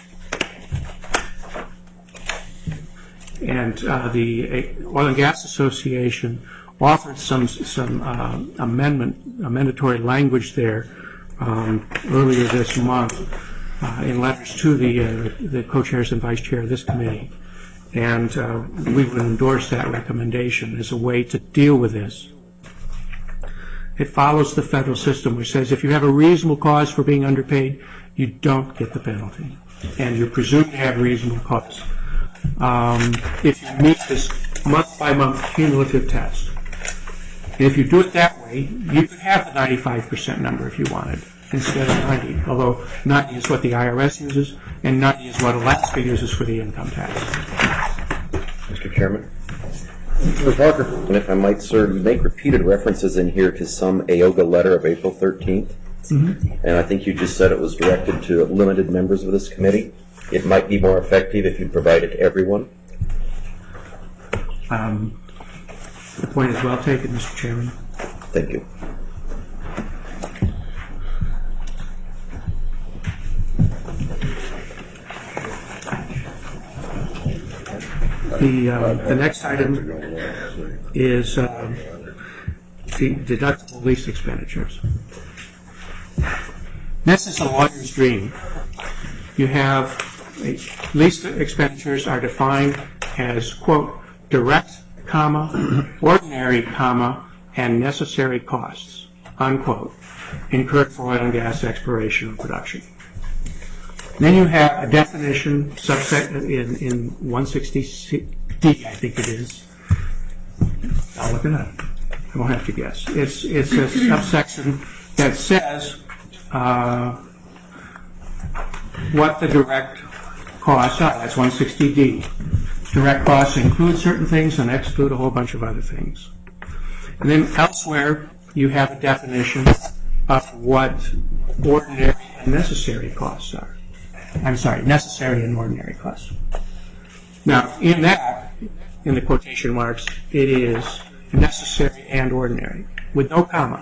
Speaker 4: And the Oil and Gas Association offered some amendatory language there earlier this month in letters to the co-chairs and vice chair of this committee. And we would endorse that recommendation as a way to deal with this. It follows the federal system, which says if you have a reasonable cause for being underpaid, you don't get the penalty. And you're presumed to have a reasonable cause. If you meet this month-by-month cumulative test. And if you do it that way, you could have the 95% number if you wanted, instead of 90, although 90 is what the IRS uses, and 90 is what Alaska uses for the income tax.
Speaker 5: Mr. Chairman?
Speaker 1: Mr. Parker.
Speaker 5: And if I might, sir, you make repeated references in here to some AOGA letter of April 13th. Mm-hmm. And I think you just said it was directed to limited members of this committee. It might be more effective if you provide it to everyone.
Speaker 4: The point is well taken, Mr. Chairman.
Speaker 5: Thank you.
Speaker 4: The next item is the deductible lease expenditures. This is a lawyer's dream. You have lease expenditures are defined as, quote, direct, comma, ordinary, comma, and necessary costs, unquote, incurred for oil and gas exploration and production. Then you have a definition subset in 160D, I think it is. I'll look it up. I won't have to guess. It's a subsection that says what the direct costs are. That's 160D. Direct costs include certain things and exclude a whole bunch of other things. And then elsewhere, you have a definition of what ordinary and necessary costs are. I'm sorry, necessary and ordinary costs. Now, in that, in the quotation marks, it is necessary and ordinary, with no comma.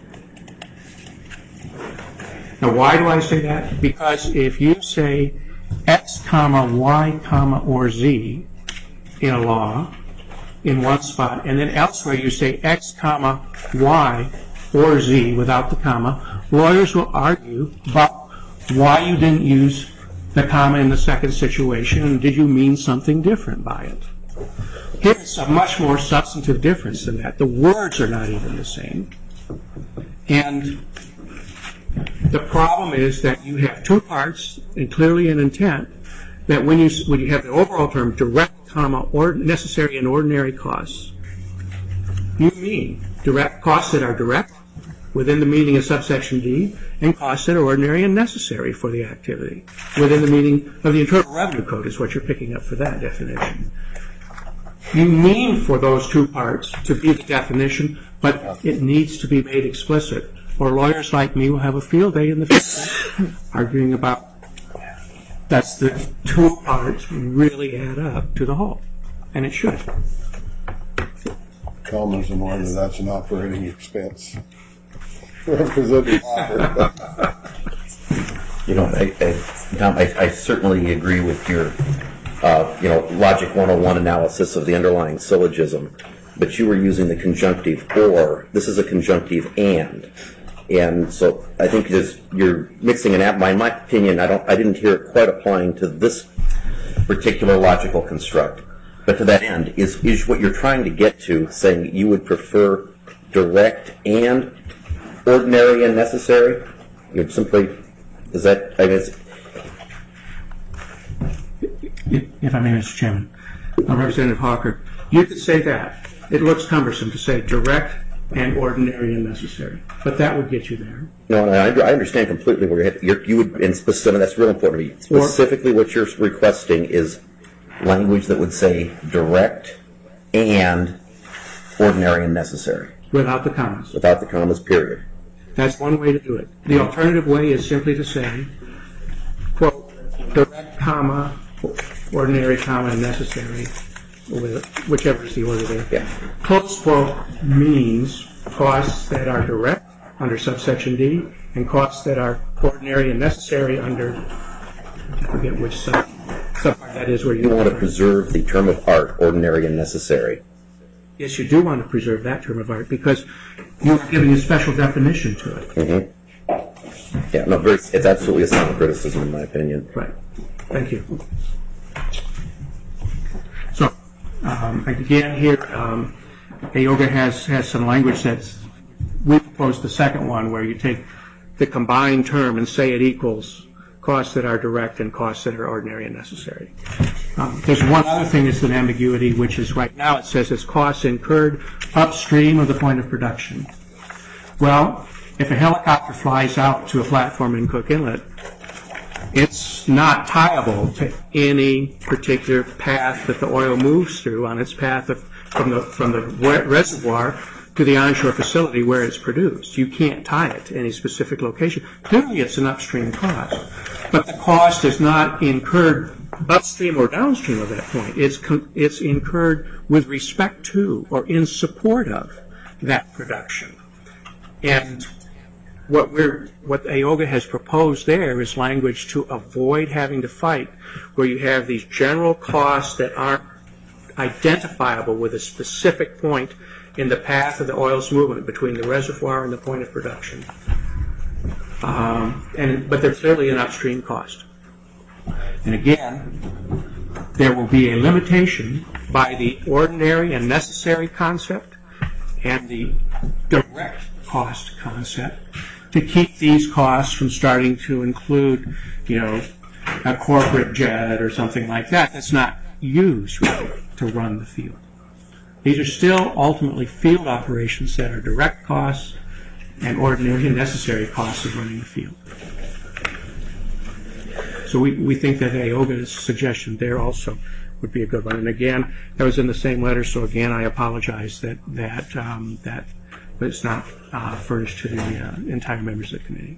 Speaker 4: Now, why do I say that? Because if you say X, comma, Y, comma, or Z in a law, in one spot, and then elsewhere you say X, comma, Y, or Z without the comma, lawyers will argue about why you didn't use the comma in the second situation, and did you mean something different by it? Here's a much more substantive difference than that. The words are not even the same. And the problem is that you have two parts, and clearly an intent, that when you have the overall term direct, comma, or necessary and ordinary costs, you mean direct costs that are direct within the meaning of subsection D, and costs that are ordinary and necessary for the activity within the meaning of the Internal Revenue Code is what you're picking up for that definition. You mean for those two parts to be the definition, but it needs to be made explicit, or lawyers like me will have a field day in the future arguing about that's the two parts really add up to the whole, and it should.
Speaker 1: Commas and one, that's an operating expense.
Speaker 5: You know, Tom, I certainly agree with your, Logic 101 analysis of the underlying syllogism, but you were using the conjunctive or. This is a conjunctive and. And so I think you're mixing an app. In my opinion, I didn't hear it quite applying to this particular logical construct. But to that end, is what you're trying to get to saying you would prefer direct and ordinary and necessary? You'd simply, is that, I mean,
Speaker 4: if I may, Mr. Chairman, Representative Hawker, you could say that. It looks cumbersome to say direct and ordinary and necessary, but that would get you there.
Speaker 5: No, I understand completely where you would, and specific, that's real important to me. Specifically, what you're requesting is language that would say direct and ordinary and necessary.
Speaker 4: Without the commas.
Speaker 5: Without the commas, period.
Speaker 4: That's one way to do it. The alternative way is simply to say, quote, direct comma, ordinary comma, and necessary, whichever is the order there.
Speaker 5: Yeah.
Speaker 4: Close quote means costs that are direct under subsection D and costs that are ordinary and necessary under, I forget which subpart that is where
Speaker 5: you want to preserve the term of art, ordinary and necessary.
Speaker 4: Yes, you do want to preserve that term of art because you are giving a special definition to it.
Speaker 5: Mm-hmm. Yeah, no, it's absolutely a sound criticism in my opinion.
Speaker 4: Right. Thank you. So, again here, AOGA has some language that's, we proposed the second one where you take the combined term and say it equals costs that are direct and costs that are ordinary and necessary. There's one other thing that's an ambiguity, which is right now it says it's costs incurred upstream of the point of production. Well, if a helicopter flies out to a platform in Cook Inlet, it's not tiable to any particular path that the oil moves through on its path from the reservoir to the onshore facility where it's produced. You can't tie it to any specific location. Clearly, it's an upstream cost, but the cost is not incurred upstream or downstream of that point. It's incurred with respect to or in support of that production. And what AOGA has proposed there is language to avoid having to fight where you have these general costs that aren't identifiable with a specific point in the path of the oil's movement between the reservoir and the point of production. But they're clearly an upstream cost. And again, there will be a limitation by the ordinary and necessary concept and the direct cost concept to keep these costs from starting to include, a corporate jet or something like that that's not used really to run the field. These are still ultimately field operations that are direct costs and ordinary and necessary costs of running the field. So we think that AOGA's suggestion there also would be a good one. And again, that was in the same letter, so again, I apologize that it's not furnished to the entire members of the committee.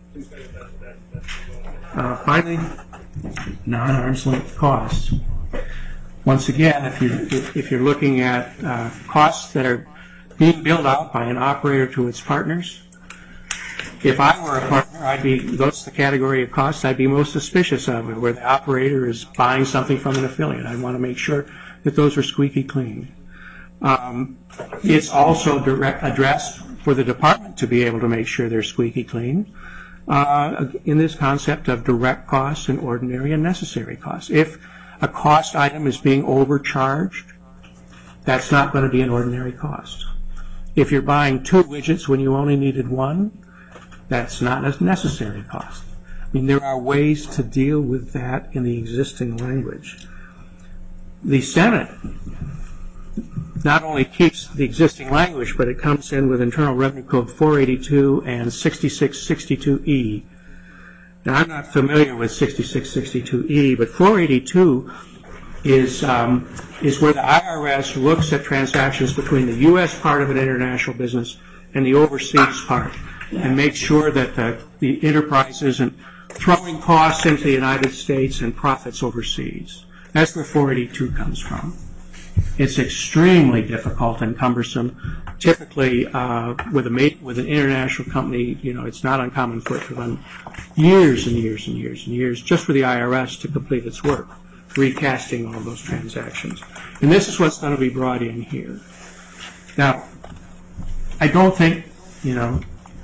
Speaker 4: Finally, non-arm's length costs. Once again, if you're looking at costs that are being billed out by an operator to its partners, if I were a partner, that's the category of costs I'd be most suspicious of, where the operator is buying something from an affiliate. I'd want to make sure that those are squeaky clean. It's also addressed for the department to be able to make sure they're squeaky clean in this concept of direct costs and ordinary and necessary costs. If a cost item is being overcharged, that's not going to be an ordinary cost. If you're buying 2 widgets when you only needed 1, that's not a necessary cost. I mean, there are ways to deal with that in the existing language. The Senate not only keeps the existing language, but it comes in with Internal Revenue Code 482 and 6662E. Now, I'm not familiar with 6662E, but 482 is where the IRS looks at transactions between the U.S. part of an international business and the overseas part and makes sure that the enterprise isn't throwing costs into the United States and profits overseas. That's where 482 comes from. It's extremely difficult and cumbersome. Typically, with an international company, it's not uncommon for it to run years and years and years and years just for the IRS to complete its work, recasting all those transactions. And this is what's going to be brought in here. Now, I don't think,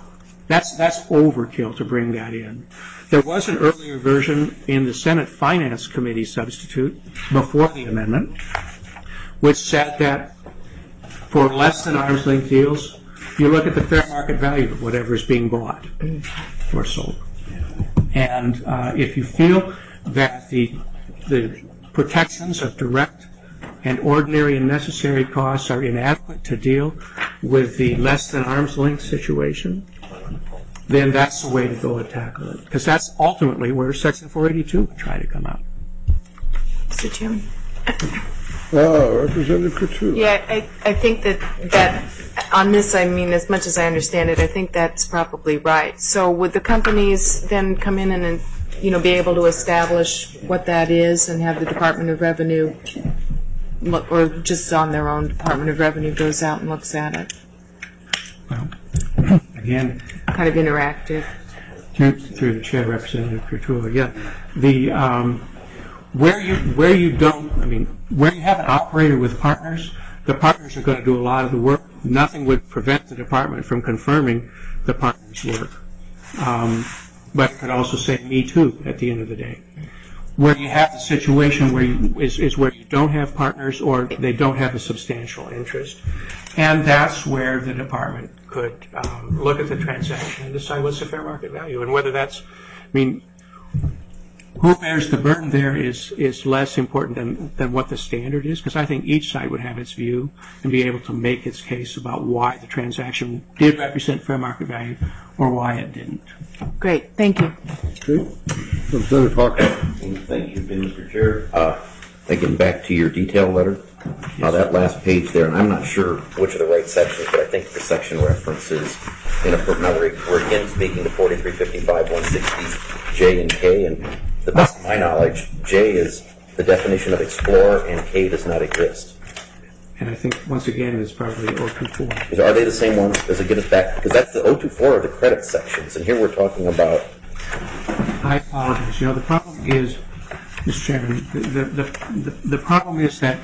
Speaker 4: That's overkill to bring that in. There was an earlier version in the Senate Finance Committee substitute before the amendment, which said that for less than arm's length deals, you look at the fair market value of whatever is being bought or sold. And if you feel that the protections of direct and ordinary and necessary costs are inadequate to deal with the less than arm's length situation, then that's the way to go and tackle it. Because that's ultimately where Section 482 would try to come out.
Speaker 3: Mr. Chairman.
Speaker 1: Representative Couture.
Speaker 3: Yeah, I think that on this, I mean, as much as I understand it, I think that's probably right. So would the companies then come in and, be able to establish what that is and have the Department of Revenue look, or just on their own, Department of Revenue goes out and looks at it?
Speaker 4: Well, again,
Speaker 3: kind of interactive.
Speaker 4: Through the chair, Representative Couture. Yeah, where you have an operator with partners, the partners are going to do a lot of the work. Nothing would prevent the department from confirming the partner's work. But it could also say me too at the end of the day. Where you have the situation where you don't have partners or they don't have a substantial interest. And that's where the department could look at the transaction and decide what's the fair market value. And whether that's, who bears the burden there is less important than what the standard is, because I think each side would have its view and be able to make its case about why the transaction did represent fair market value or why it didn't.
Speaker 3: Great, thank you.
Speaker 1: Okay. Representative Hawkins.
Speaker 5: Thank you, Mr. Chair. Again, back to your detail letter. That last page there, and I'm not sure which are the right sections, but I think the section references, now we're again speaking to 4355, 160, J and K, and to the best of my knowledge, J is the definition of explorer and K does not exist.
Speaker 4: And I think, once again, it's probably 024.
Speaker 5: Are they the same ones? Does it get us back? Because that's the 024 of the credit sections, and here we're talking about...
Speaker 4: I apologize. The problem is, Mr. Chairman, the problem is that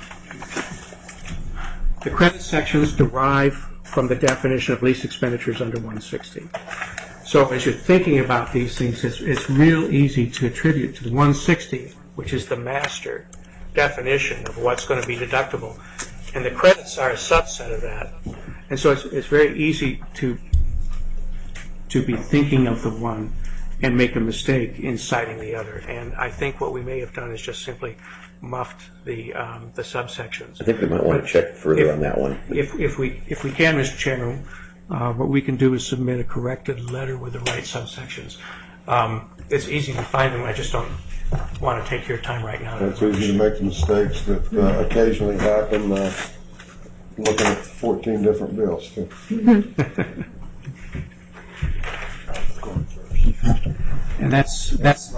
Speaker 4: the credit sections derive from the definition of lease expenditures under 160. So as you're thinking about these things, it's real easy to attribute to the 160, which is the master definition of what's going to be deductible. And the credits are a subset of that. And so it's very easy to be thinking of the one and make a mistake in citing the other. And I think what we may have done is just simply muffed the subsections.
Speaker 5: I think we might want to check further on that one.
Speaker 4: If we can, Mr. Chairman, what we can do is submit a corrected letter with the right subsections. It's easy to find them. I just don't want to take your time right now.
Speaker 1: It's easy to make the mistakes that occasionally happen looking at 14 different bills. Too.
Speaker 4: And that's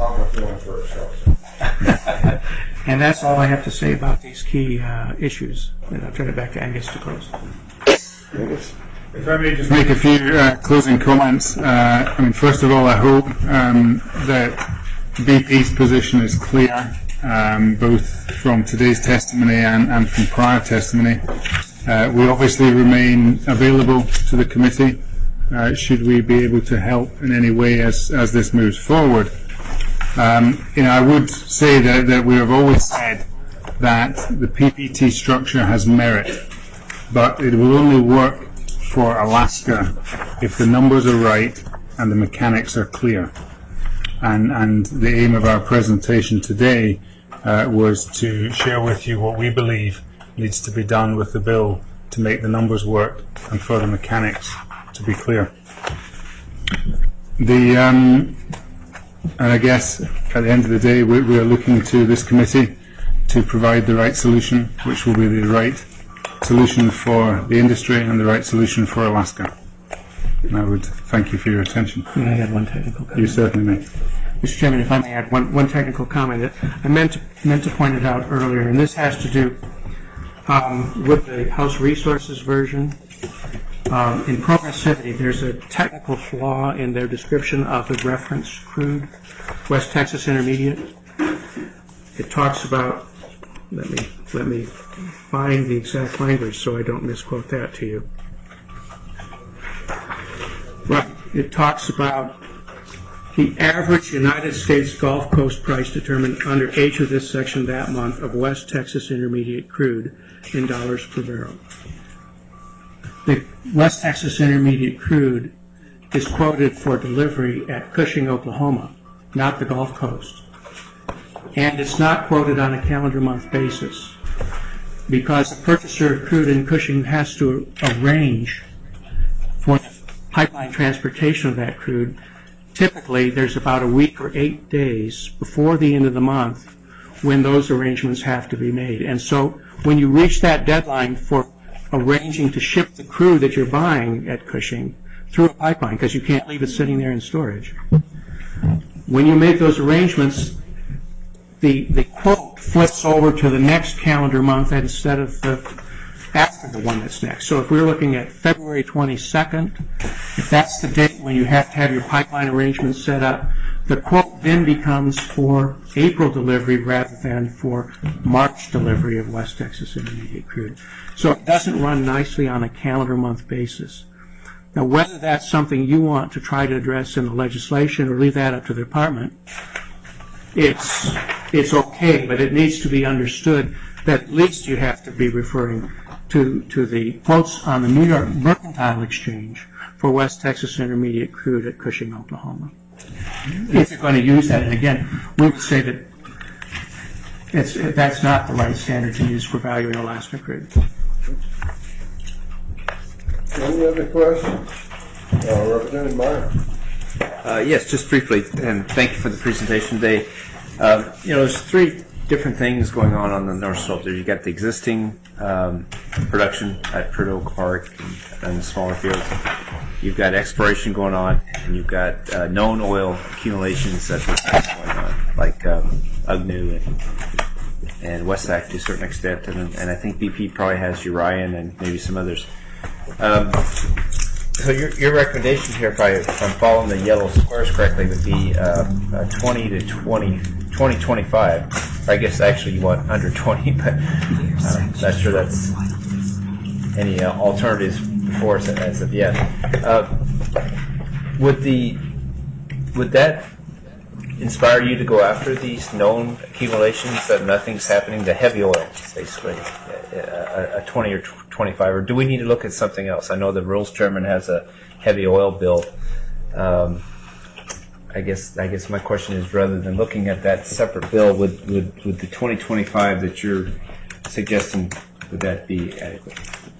Speaker 4: and that's all I have to say about these key issues. And I'll turn it back to Angus to close.
Speaker 1: Angus.
Speaker 2: If I may just make a few closing comments. First of all, I hope that BP's position is clear, both from today's testimony and from prior testimony. We obviously remain available to the committee should we be able to help in any way as this moves forward. I would say that we have always said that the PPT structure has merit, but it will only work for Alaska if the numbers are right and the mechanics are clear. And the aim of our presentation today was to share with you what we believe needs to be done with the bill to make the numbers work and for the mechanics to be clear. And I guess at the end of the day, we are looking to this committee to provide the right solution, which will be the right solution for the industry and the right solution for Alaska. And I would thank you for your attention.
Speaker 4: May I add one technical comment?
Speaker 2: You certainly may.
Speaker 4: Mr. Chairman, if I may add one technical comment that I meant to point it out earlier, and this has to do with the House Resources version. In Progressivity, there's a technical flaw in their description of the reference crude, West Texas Intermediate. It talks about, let me find the exact language so I don't misquote that to you. Right. it talks about the average United States Gulf Coast price determined under H of this section that month of West Texas Intermediate crude in dollars per barrel. The West Texas Intermediate crude is quoted for delivery at Cushing, Oklahoma, not the Gulf Coast. And it's not quoted on a calendar month basis because the purchaser of crude in Cushing has to arrange for the pipeline transportation of that crude. Typically, there's about a week or 8 days before the end of the month when those arrangements have to be made. And so when you reach that deadline for arranging to ship the crude that you're buying at Cushing through a pipeline, because you can't leave it sitting there in storage, when you make those arrangements, the quote flips over to the next calendar month instead of after the one that's next. So if we're looking at February 22nd, if that's the date when you have to have your pipeline arrangements set up, the quote then becomes for April delivery rather than for March delivery of West Texas Intermediate crude. So it doesn't run nicely on a calendar month basis. Now, whether that's something you want to try to address in the legislation or leave that up to the department, it's okay, but it needs to be understood that at least you have to be referring to the quotes on the New York Mercantile Exchange for West Texas Intermediate crude at Cushing, Oklahoma. If you're going to use that, and again, we would say that that's not the right standard to use for valuing Alaska crude.
Speaker 1: Any other questions? Representative Meyer.
Speaker 6: Yes, just briefly, and thank you for the presentation today. There's three different things going on the North Slope there. You've got the existing production at Prudhoe Park and the smaller fields. You've got exploration going on, and you've got known oil accumulations that are going on, like Agnew and Westack to a certain extent, and I think BP probably has Urion and maybe some others. So your recommendation here, if I'm following the yellow squares correctly, would be 20 to 25. I guess actually you want under 20, but not sure that's any alternatives before us as of yet. Would that inspire you to go after these known accumulations that nothing's happening, the heavy oil, basically, a 20 or 25, or do we need to look at something else? I know the rules chairman has a heavy oil bill. I guess my question is, rather than looking at that separate bill, would the 2025 that you're suggesting, would that be adequate?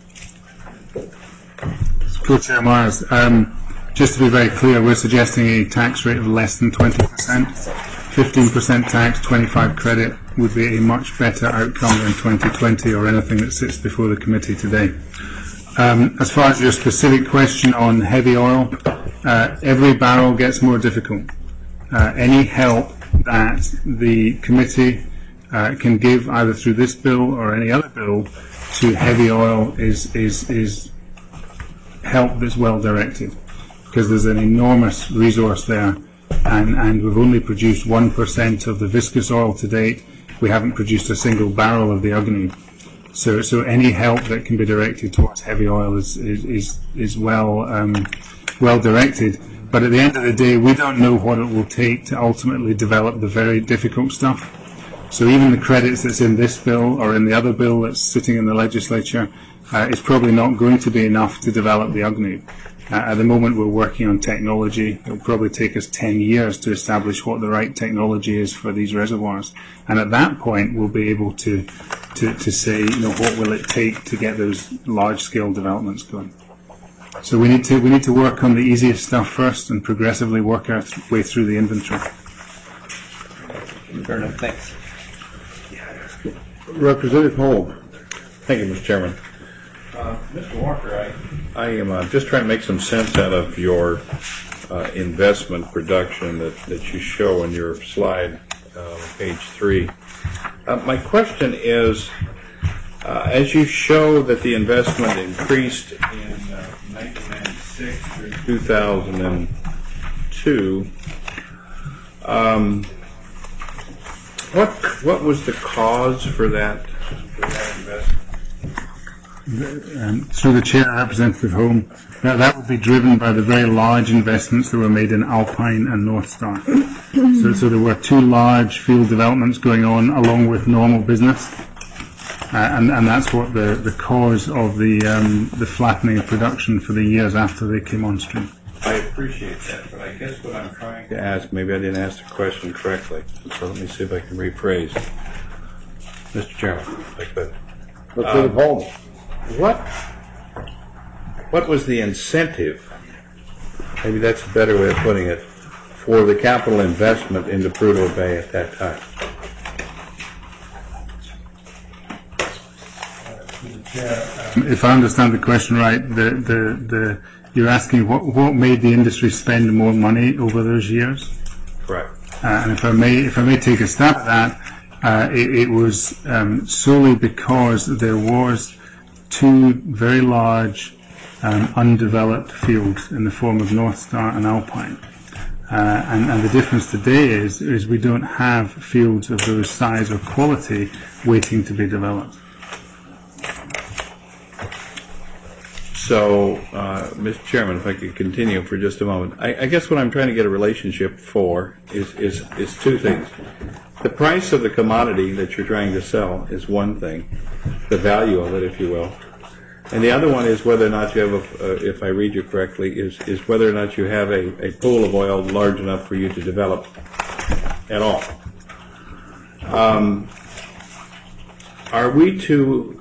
Speaker 2: Co-Chair Myers, just to be very clear, we're suggesting a tax rate of less than 20%. 15% tax, 25 credit would be a much better outcome than 2020 or anything that sits before the committee today. As far as your specific question on heavy oil, every barrel gets more difficult. Any help that the committee can give, either through this bill or any other bill, to heavy oil is help that's well directed, because there's an enormous resource there, and we've only produced 1% of the viscous oil to date. We haven't produced a single barrel of the Agnew. So any help that can be directed towards heavy oil is well directed. But at the end of the day, we don't know what it will take to ultimately develop the very difficult stuff. So even the credits that's in this bill or in the other bill that's sitting in the legislature is probably not going to be enough to develop the Agnew. At the moment, we're working on technology. It'll probably take us 10 years to establish what the right technology is for these reservoirs. And at that point, we'll be able to say, what will it take to get those large-scale developments going. So we need to work on the easiest stuff first and progressively work our way through the inventory.
Speaker 6: Fair enough. Thanks.
Speaker 1: Representative Holm.
Speaker 7: Thank you, Mr. Chairman. Mr. Walker, I am just trying to make some sense out of your investment production that you show in your slide, page 3. My question is, as you show that the investment increased in 1996 through 2002, what was the cause for that investment?
Speaker 2: through the chair, Representative Holm, that would be driven by the very large investments that were made in Alpine and North Star. So there were two large field developments going on along with normal business, and that's what the cause of the flattening of production for the years after they came on stream.
Speaker 7: I appreciate that, but I guess what I'm trying to ask, maybe I didn't ask the question correctly, so let me see if I can rephrase. Mr. Chairman, if I could.
Speaker 1: Representative Holmes.
Speaker 7: What was the incentive, maybe that's a better way of putting it, for the capital investment into Prudhoe Bay at that time?
Speaker 2: If I understand the question right, you're asking what made the industry spend more money over those years?
Speaker 7: Correct.
Speaker 2: And if I may take a stab at that, it was solely because there was two very large undeveloped fields in the form of North Star and Alpine. And the difference today is we don't have fields of those size or quality waiting to be developed.
Speaker 7: So, Mr. Chairman, if I could continue for just a moment. I guess what I'm trying to get a relationship for is two things. The price of the commodity that you're trying to sell is one thing, the value of it, if you will. And the other one is whether or not you have, if I read you correctly, is whether or not you have a pool of oil large enough for you to develop at all. Are we to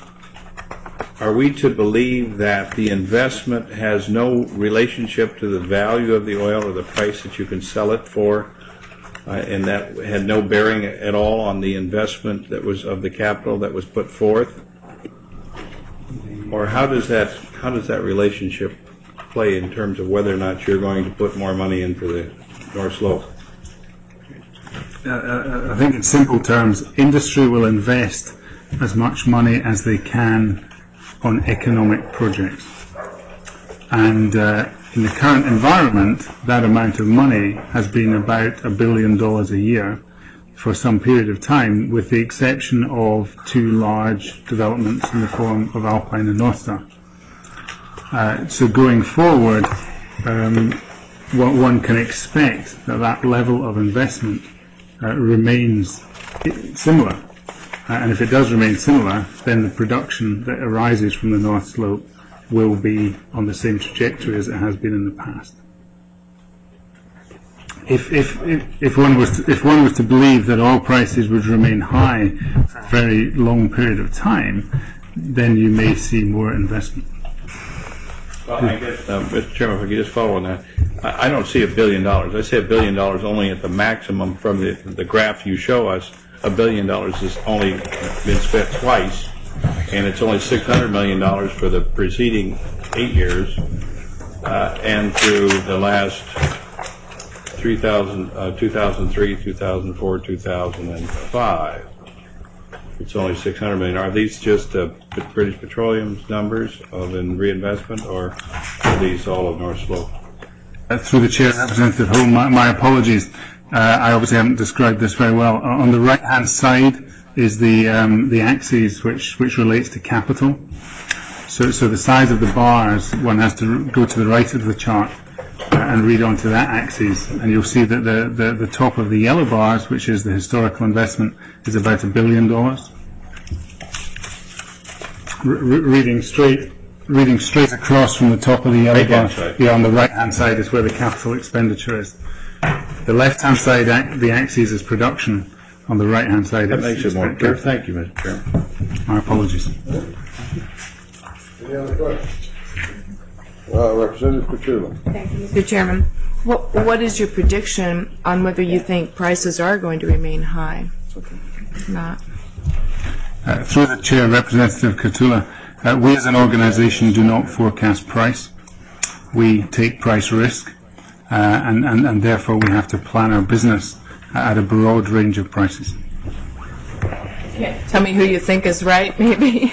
Speaker 7: believe that the investment has no relationship to the value of the oil or the price that you can sell it for, and that had no bearing at all on the investment that was of the capital that was put forth? Or how does that relationship play in terms of whether or not you're going to put more money into the North Slope?
Speaker 2: I think in simple terms, industry will invest as much money as they can on economic projects. And in the current environment, that amount of money has been about $1 billion a year for some period of time, with the exception of two large developments in the form of Alpine and North Star. So going forward, what one can expect that level of investment remains similar. And if it does remain similar, then the production that arises from the North Slope will be on the same trajectory as it has been in the past. If one was to believe that oil prices would remain high for a very long period of time, then you may see more investment.
Speaker 7: Well, I guess, Mr. Chairman, if I could just follow on that, I don't see $1 billion. I say $1 billion only at the maximum from the graph you show us. $1 billion has only been spent twice, and it's only $600 million for the preceding 8 years, and through the last 2003, 2004, 2005. It's only $600 million. Are these just British Petroleum's numbers in reinvestment, or are these all of North Slope?
Speaker 2: Through the chair, Representative Holm, my apologies. I obviously haven't described this very well. On the right-hand side is the axis which relates to capital. So the size of the bars, one has to go to the right of the chart and read onto that axis, and you'll see that the top of the yellow bars, which is the historical investment, is about $1 billion. Reading straight across from the top of the yellow bar, on the right-hand side is where the capital expenditure is. The left-hand side, the axis is production. On the right-hand side,
Speaker 7: that makes it more clear. Thank you, Mr. Chairman.
Speaker 2: My apologies.
Speaker 1: Any other questions? Representative Petula.
Speaker 3: Thank you, Mr. Chairman. What is your prediction on whether you think prices are going to remain high? Not.
Speaker 2: Through the chair, Representative Petula, we as an organisation do not forecast price. We take price risk, and therefore we have to plan our business at a broad range of prices.
Speaker 3: Tell me who you think is right, maybe.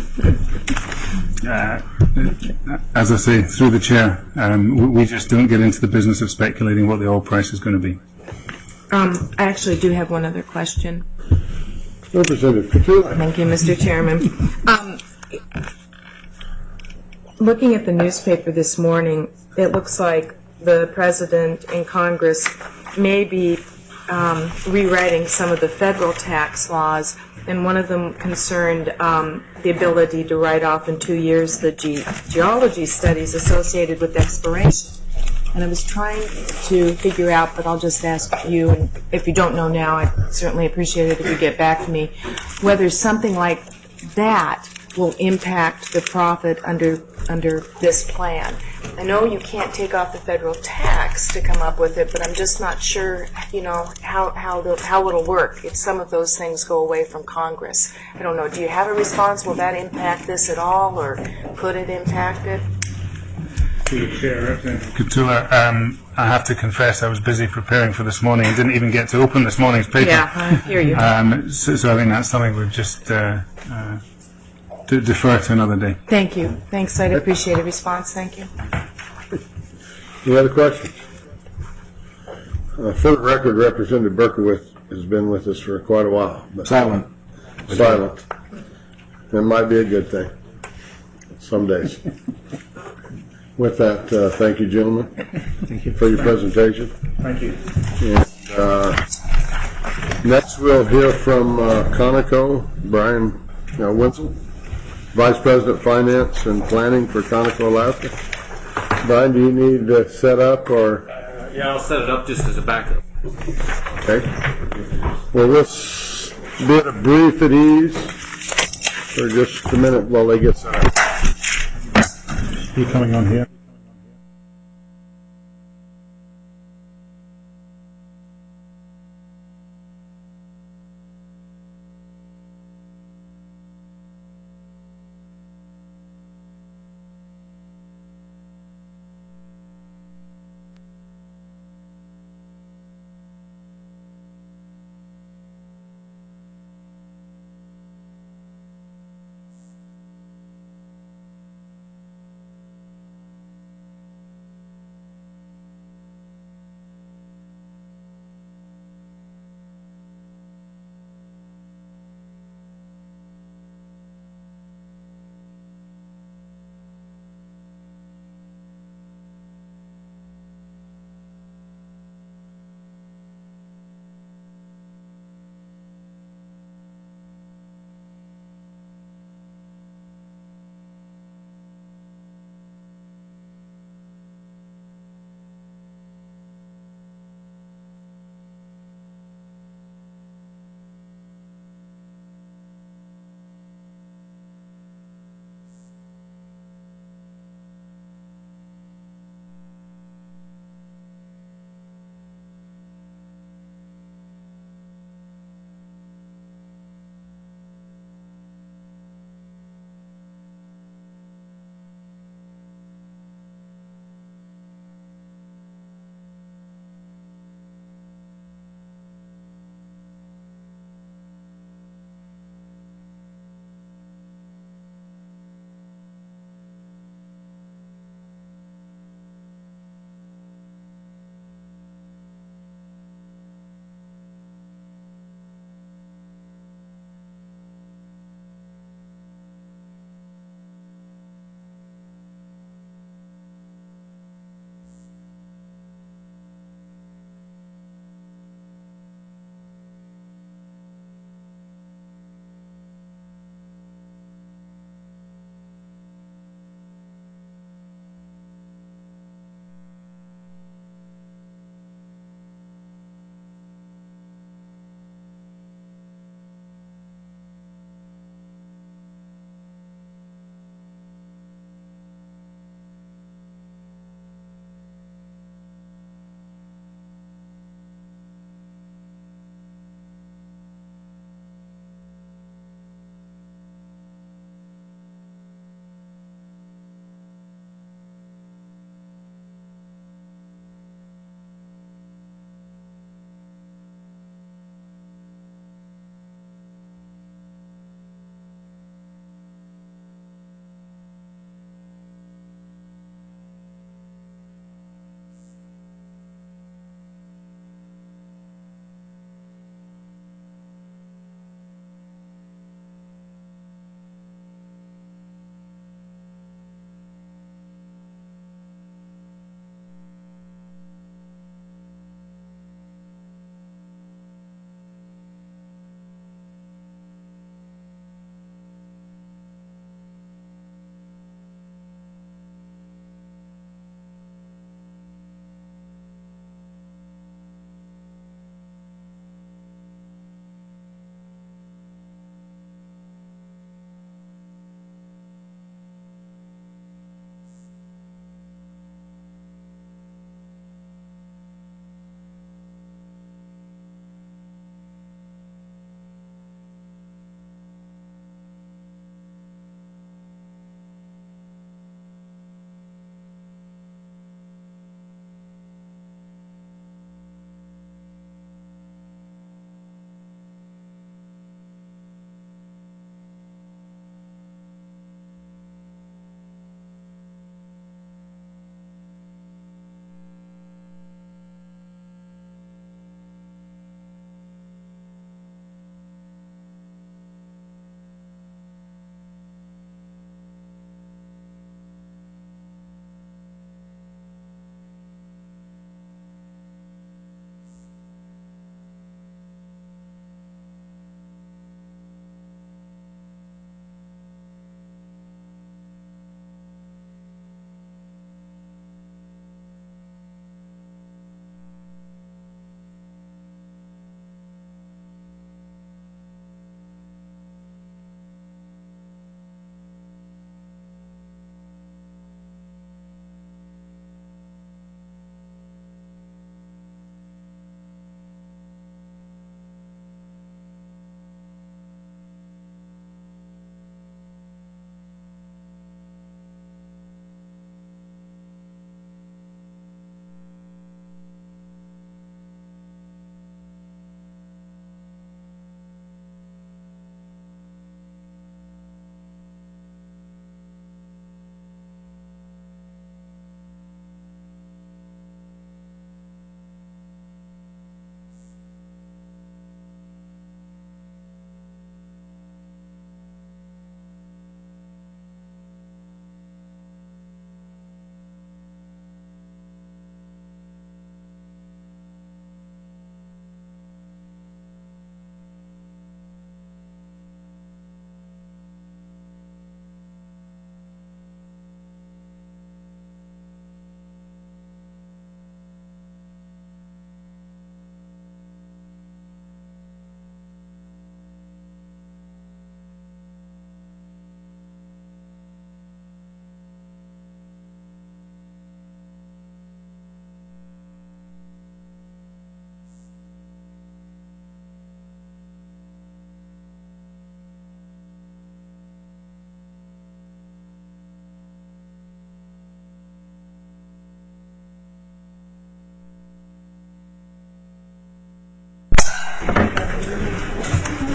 Speaker 2: As I say, through the chair, we just don't get into the business of speculating what the oil price is going to be.
Speaker 3: I actually do have one other question.
Speaker 1: Representative Petula.
Speaker 3: Thank you, Mr. Chairman. looking at the newspaper this morning, it looks like the President and Congress may be rewriting some of the federal tax laws, and one of them concerned the ability to write off in 2 years the geology studies associated with exploration. And I was trying to figure out, but I'll just ask you, and if you don't know now, I'd certainly appreciate it if you get back to me, whether something like that will impact the profit under this plan. I know you can't take off the federal tax to come up with it, but I'm just not sure, how it'll work if some of those things go away from Congress. I don't know. Do you have a response? Will that impact this at all, or could it impact it?
Speaker 2: Kutula, I have to confess I was busy preparing for this morning and didn't even get to open this morning's paper.
Speaker 3: Yeah, I hear you.
Speaker 2: So I think that's something we've just to defer to another day.
Speaker 3: Thank you. Thanks. I'd appreciate a response. Thank you.
Speaker 1: Any other questions? For the record, Representative Berkowitz has been with us for quite a while.
Speaker 8: Silent.
Speaker 1: Silent. That might be a good thing some days. With that, thank you, gentlemen, for your presentation.
Speaker 2: Thank you.
Speaker 1: And, next, we'll hear from Conoco, Brian Wenzel, Vice President of Finance and Planning for Conoco, Alaska. Brian, do you need to set up, or?
Speaker 6: Yeah, I'll set it up just as a backup.
Speaker 1: Okay. Well, let's be at a brief at ease for just a minute while they get set up.
Speaker 2: You coming on here?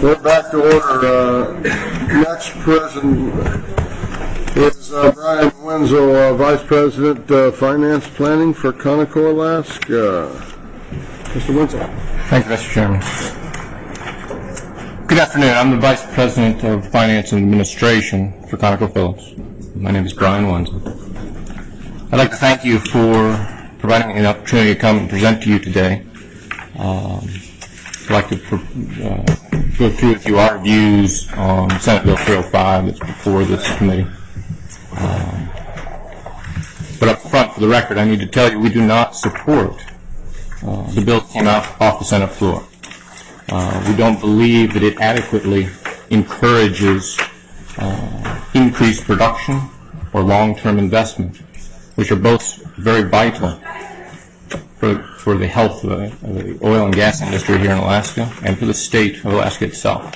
Speaker 1: We're back to order. Next present is Brian Wenzel, Vice President, Finance Planning for Conoco, Alaska. Mr. Wenzel.
Speaker 8: Thank you, Mr. Chairman. Good afternoon. I'm the Vice President of Finance and Administration for ConocoPhillips. My name is Brian Wenzel. I'd like to thank you for providing me an opportunity to come and present to you today. I'd like to go through with you our views on Senate Bill 305 that's before this committee. But up front, for the record, I need to tell you we do not support the bill that came out off the Senate floor. We don't believe that it adequately encourages increased production or long-term investment, which are both very vital for the health of the oil and gas industry here in Alaska and for the state of Alaska itself.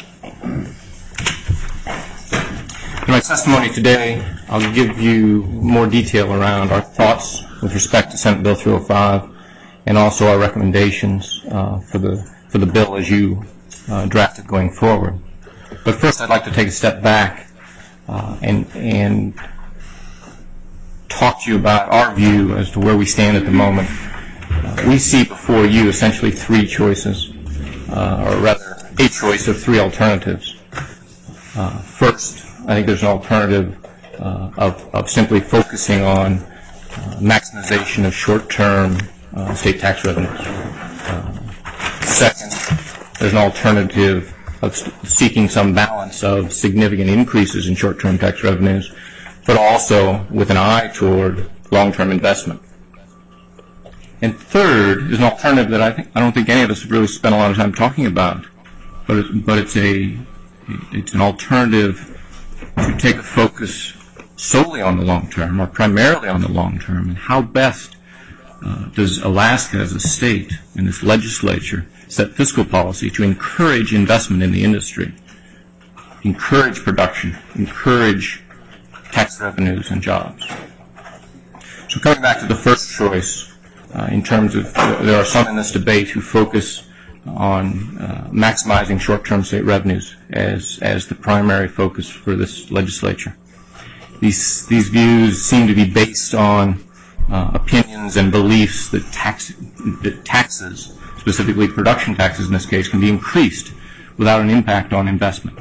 Speaker 8: In my testimony today, I'll give you more detail around our thoughts with respect to Senate Bill 305 and also our recommendations for the bill as you draft it going forward. But first, I'd like to take a step back and talk to you about our view as to where we stand at the moment. We see before you essentially three choices, or rather a choice of three alternatives. First, I think there's an alternative of simply focusing on maximization of short-term state tax revenues. Second, there's an alternative of seeking some balance of significant increases in short-term tax revenues, but also with an eye toward long-term investment. And third is an alternative that I don't think any of us have really spent a lot of time talking about, but it's an alternative to take a focus solely on the long term or primarily on the long term, and how best does Alaska as a state and this legislature set fiscal policy to encourage investment in the industry, encourage production, encourage tax revenues and jobs. So coming back to the first choice, in terms of, there are some in this debate who focus on maximizing short-term state revenues as the primary focus for this legislature. These views seem to be based on opinions and beliefs that taxes, specifically production taxes in this case, can be increased without an impact on investment.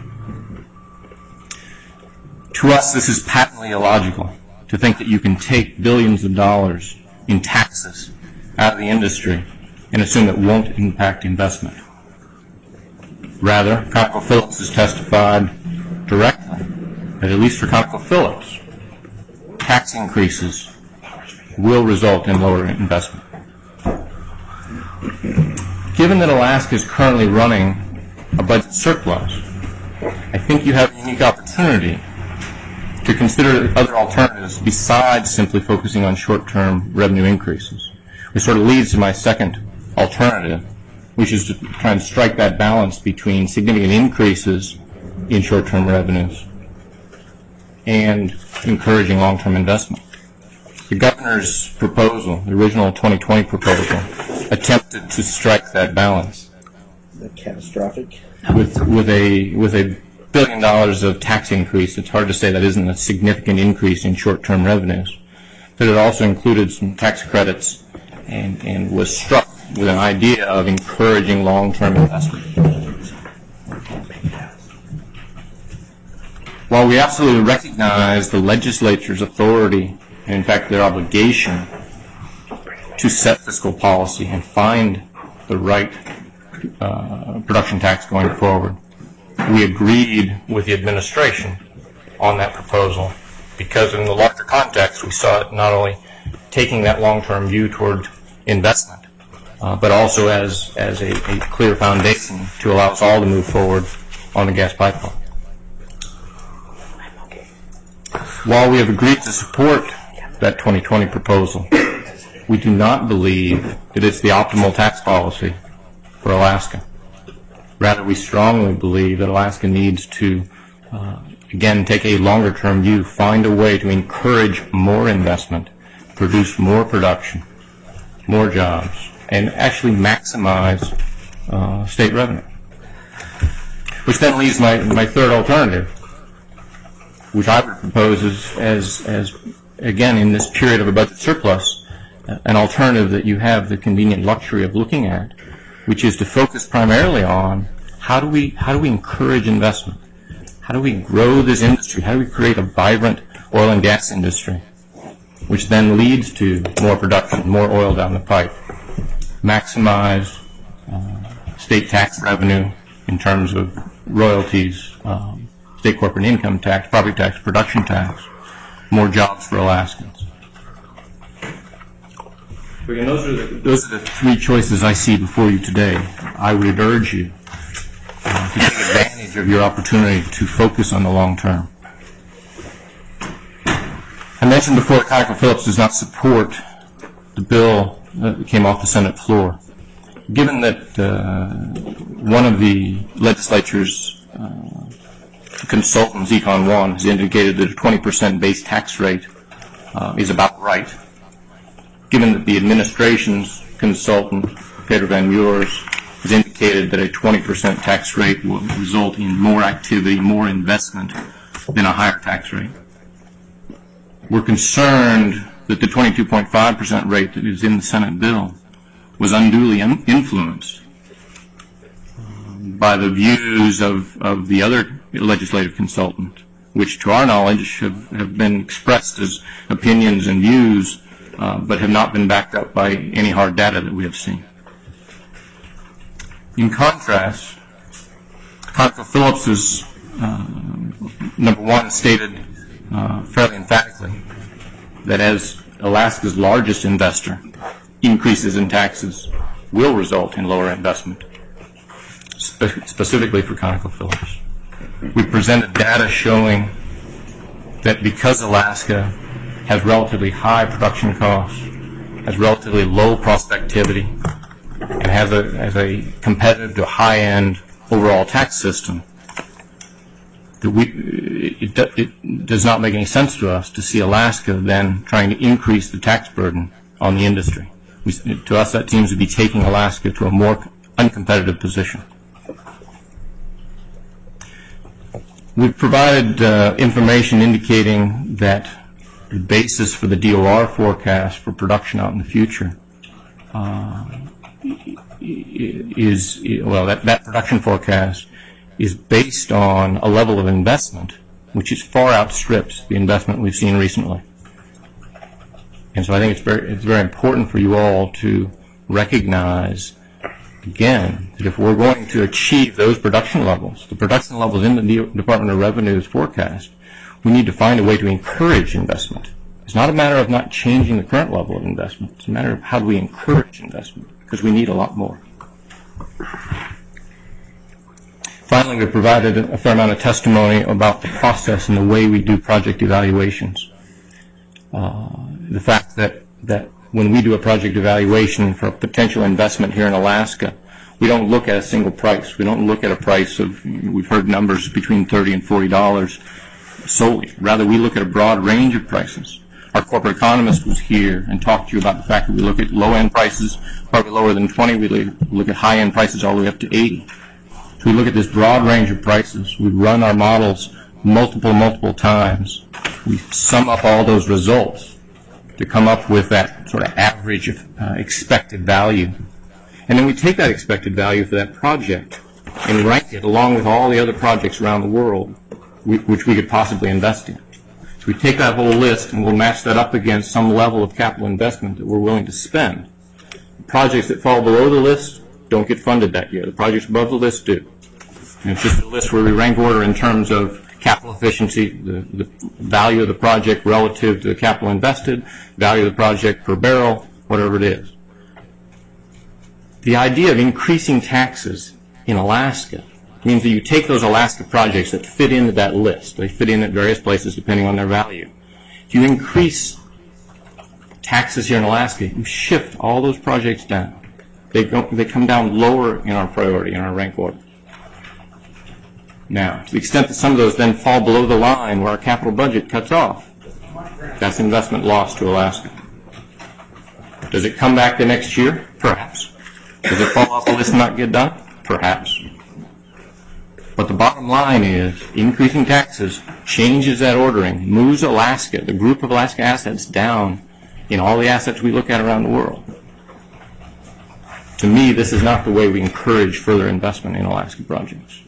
Speaker 8: To us, this is patently illogical, to think that you can take billions of dollars in taxes out of the industry and assume it won't impact investment. Rather, ConocoPhillips has testified directly that at least for ConocoPhillips, tax increases will result in lower investment. Given that Alaska is currently running a budget surplus, I think you have a unique opportunity to consider other alternatives besides simply focusing on short-term revenue increases. Which sort of leads to my second alternative, which is to try and strike that balance between significant increases in short-term revenues and encouraging long-term investment. The governor's proposal, the original 2020 proposal, attempted to strike that balance.
Speaker 9: Catastrophic.
Speaker 8: With a $1 billion of tax increase, it's hard to say that isn't a significant increase in short-term revenues. But it also included some tax credits and was struck with an idea of encouraging long-term investment. While we absolutely recognize the legislature's authority, and in fact their obligation, to set fiscal policy and find the right production tax going forward, we agreed with the administration on that proposal because in the larger context we saw it not only taking that long-term view toward investment, but also as a clear foundation to allow us all to move forward on the gas pipeline. While we have agreed to support that 2020 proposal, we do not believe that it's the optimal tax policy for Alaska. Rather, we strongly believe that Alaska needs to, again, take a longer-term view, find a way to encourage more investment, produce more production, more jobs, and actually maximize state revenue. Which then leaves my third alternative, which I would propose as again, in this period of a budget surplus, an alternative that you have the convenient luxury of looking at, which is to focus primarily on how do we encourage investment? How do we grow this industry? How do we create a vibrant oil and gas industry, which then leads to more production, more oil down the pipe, maximize state tax revenue in terms of royalties, state corporate income tax, property tax, production tax, more jobs for Alaskans. So again, those are the three choices I see before you today. I would urge you to take advantage of your opportunity to focus on the long term. I mentioned before that ConocoPhillips does not support the bill that came off the Senate floor. Given that one of the legislature's consultants, Econ 1, has indicated that a 20% base tax rate is about right, given that the administration's consultant, Peter Van Meurs, has indicated that a 20% tax rate will result in more activity, more investment than a higher tax rate. We're concerned that the 22.5% rate that is in the Senate bill was unduly influenced by the views of the other legislative consultant, which to our knowledge have been expressed as opinions and views, but have not been backed up by any hard data that we have seen. In contrast, ConocoPhillips is, number one, stated fairly emphatically that as Alaska's largest investor, increases in taxes will result in lower investment, specifically for ConocoPhillips. We presented data showing that because Alaska has relatively high production costs, has relatively low prospectivity, and has a competitive to high-end overall tax system, that it does not make any sense to us to see Alaska then trying to increase the tax burden on the industry. To us, that seems to be taking Alaska to a more uncompetitive position. We've provided information indicating that the basis for the DOR forecast for production out in the future that production forecast is based on a level of investment which is far outstrips the investment we've seen recently. And so I think it's very important for you all to recognize, again, that if we're going to achieve those production levels, the production levels in the Department of Revenue's forecast, we need to find a way to encourage investment. It's not a matter of not changing the current level of investment. It's a matter of how do we encourage investment, because we need a lot more. Finally, we provided a fair amount of testimony about the process and the way we do project evaluations. The fact that when we do a project evaluation for a potential investment here in Alaska, we don't look at a single price. We don't look at a price of, we've heard numbers between $30 and $40 solely. Rather, we look at a broad range of prices. Our corporate economist was here and talked to you about the fact that we look at low-end prices, probably lower than 20. We look at high-end prices all the way up to 80. So we look at this broad range of prices. We run our models multiple times. We sum up all those results to come up with that sort of average of expected value. And then we take that expected value for that project and rank it along with all the other projects around the world which we could possibly invest in. So we take that whole list and we'll match that up against some level of capital investment that we're willing to spend. The projects that fall below the list don't get funded that year. The projects above the list do. And it's just a list where we rank order in terms of capital efficiency, the value of the project relative to the capital invested, value of the project per barrel, whatever it is. The idea of increasing taxes in Alaska means that you take those Alaska projects that fit into that list. They fit in at various places depending on their value. If you increase taxes here in Alaska, you shift all those projects down. They come down lower in our priority, in our rank order. Now, to the extent that some of those then fall below the line where our capital budget cuts off, that's investment lost to Alaska. Does it come back the next year? Perhaps. Does it fall off the list and not get done? Perhaps. But the bottom line is increasing taxes changes that ordering, moves Alaska, the group of Alaska assets, down in all the assets we look at around the world. To me, this is not the way we encourage further investment in Alaska projects.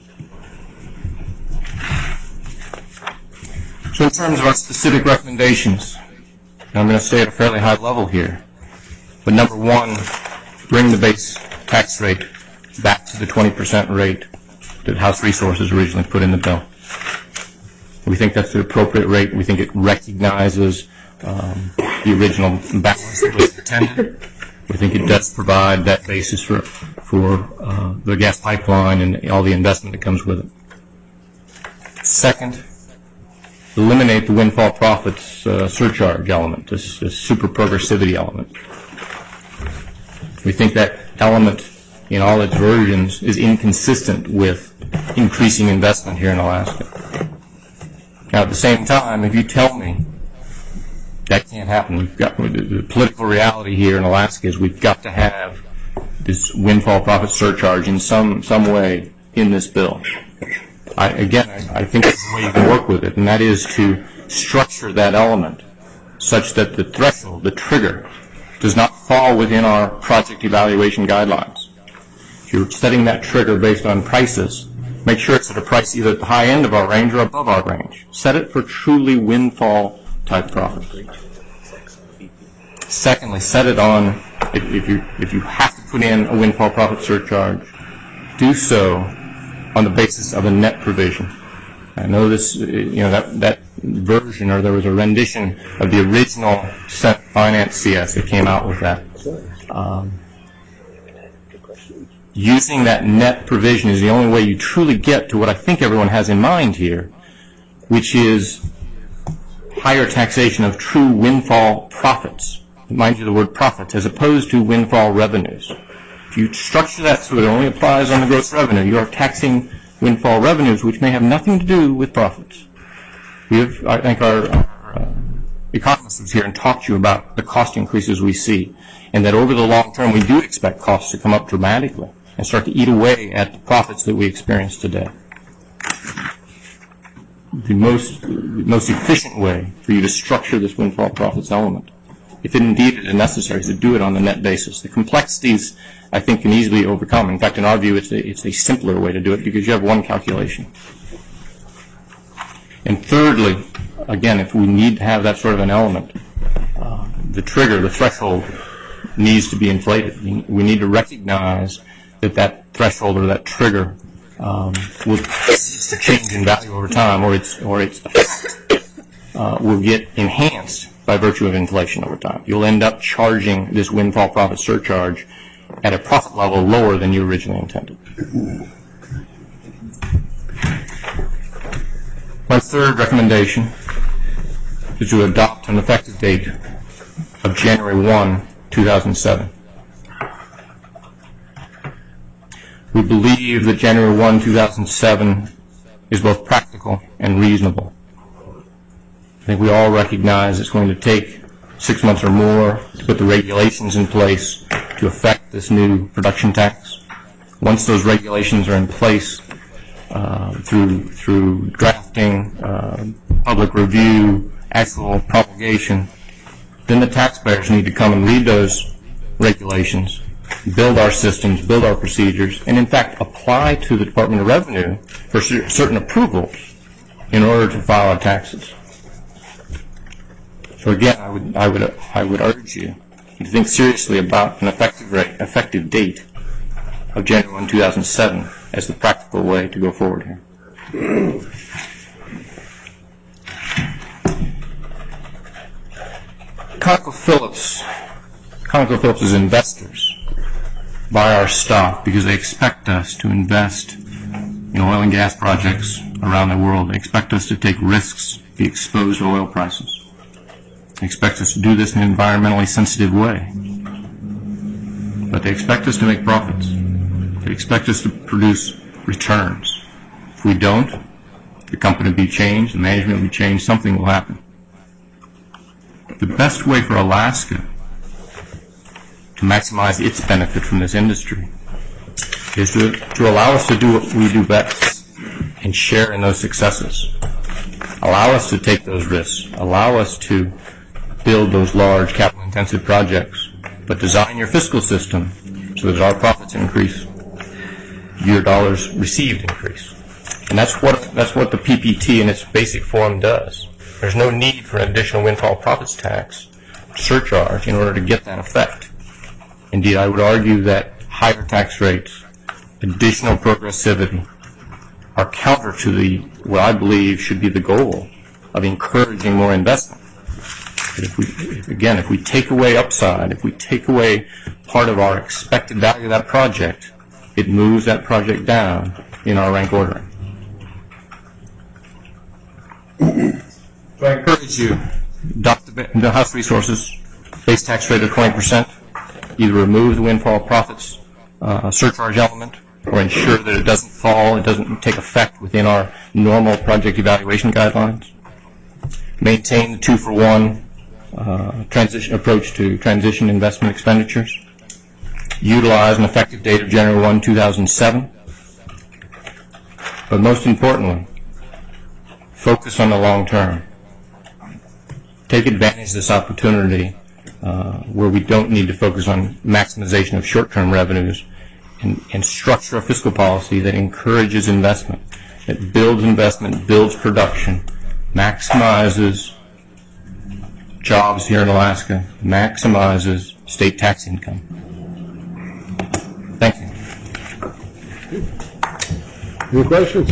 Speaker 8: So in terms of our specific recommendations, I'm going to stay at a fairly high level here. But number one, bring the base tax rate back to the 20% rate that House Resources originally put in the bill. We think that's the appropriate rate. We think it recognizes the original balance that was intended. We think it does provide that basis for the gas pipeline and all the investment that comes with it. Second, eliminate the windfall profits surcharge element, this super progressivity element. We think that element in all its versions is inconsistent with increasing investment here in Alaska. Now, at the same time, if you tell me that can't happen, the political reality here in Alaska is we've got to have this windfall profit surcharge in some way in this bill. I think that's the way you can work with it, and that is to structure that element such that the threshold, the trigger, does not fall within our project evaluation guidelines. If you're setting that trigger based on prices, make sure it's at a price either at the high end of our range or above our range. Set it for truly windfall type profit. Secondly, set it on, if you have to put in a windfall profit surcharge, do so on the basis of a net provision. I know this, that version, or there was a rendition of the original Senate Finance CS that came out with that. Using that net provision is the only way you truly get to what I think everyone has in mind here, which is higher taxation of true windfall profits. Mind you, the word profits, as opposed to windfall revenues. If you structure that so it only applies on the gross revenue, you are taxing windfall revenues, which may have nothing to do with profits. I think our economist was here and talked to you about the cost increases we see, and that over the long term we do expect costs to come up dramatically and start to eat away at the profits that we experience today. The most efficient way for you to structure this windfall profits element, if indeed it is necessary, is to do it on the net basis. The complexities, I think, can easily be overcome. In fact, in our view, it's a simpler way to do it because you have one calculation. And thirdly, again, if we need to have that sort of an element, the trigger, the threshold, needs to be inflated. We need to recognize that threshold or that trigger will change in value over time, or its effect will get enhanced by virtue of inflation over time. You'll end up charging this windfall profit surcharge at a profit level lower than you originally intended. My third recommendation is to adopt an effective date of January 1, 2007. We believe that January 1, 2007 is both practical and reasonable. I think we all recognize it's going to take 6 months or more to put the regulations in place to affect this new production tax. Once those regulations are in place, through drafting, public review, actual promulgation, then the taxpayers need to come and read those regulations, build our systems, build our procedures, and in fact apply to the Department of Revenue for certain approvals in order to file our taxes. So again, I would urge you to think seriously about an effective date of January 1, 2007 as the practical way to go forward here. ConocoPhillips' investors buy our stock because they expect us to invest in oil and gas projects around the world. They expect us to take risks, be exposed to oil prices. They expect us to do this in an environmentally sensitive way. But they expect us to make profits. They expect us to produce returns. If we don't, the company will be changed, the management will be changed, something will happen. The best way for Alaska to maximize its benefit from this industry is to allow us to do what we do best, and share in those successes. Allow us to take those risks. Allow us to build those large capital-intensive projects, but design your fiscal system so that our profits increase, your dollars received increase. And that's what the PPT in its basic form does. There's no need for an additional windfall profits tax surcharge in order to get that effect. Indeed, I would argue that higher tax rates, additional progressivity, are counter to what I believe should be the goal of encouraging more investment. If we take away upside, if we take away part of our expected value of that project, it moves that project down in our rank ordering. So I encourage you, adopt the House Resources base tax rate of 20%, either remove the windfall profits surcharge element, or ensure that it doesn't fall, it doesn't take effect within our normal project evaluation guidelines. Maintain the 2-for-1 transition approach to transition investment expenditures. Utilize an effective date of January 1, 2007. But most importantly, focus on the long term. Take advantage of this opportunity where we don't need to focus on maximization of short-term revenues and structure a fiscal policy that encourages investment, that builds investment, builds production, maximizes jobs here in Alaska, maximizes state tax income. Thank you.
Speaker 1: Any questions?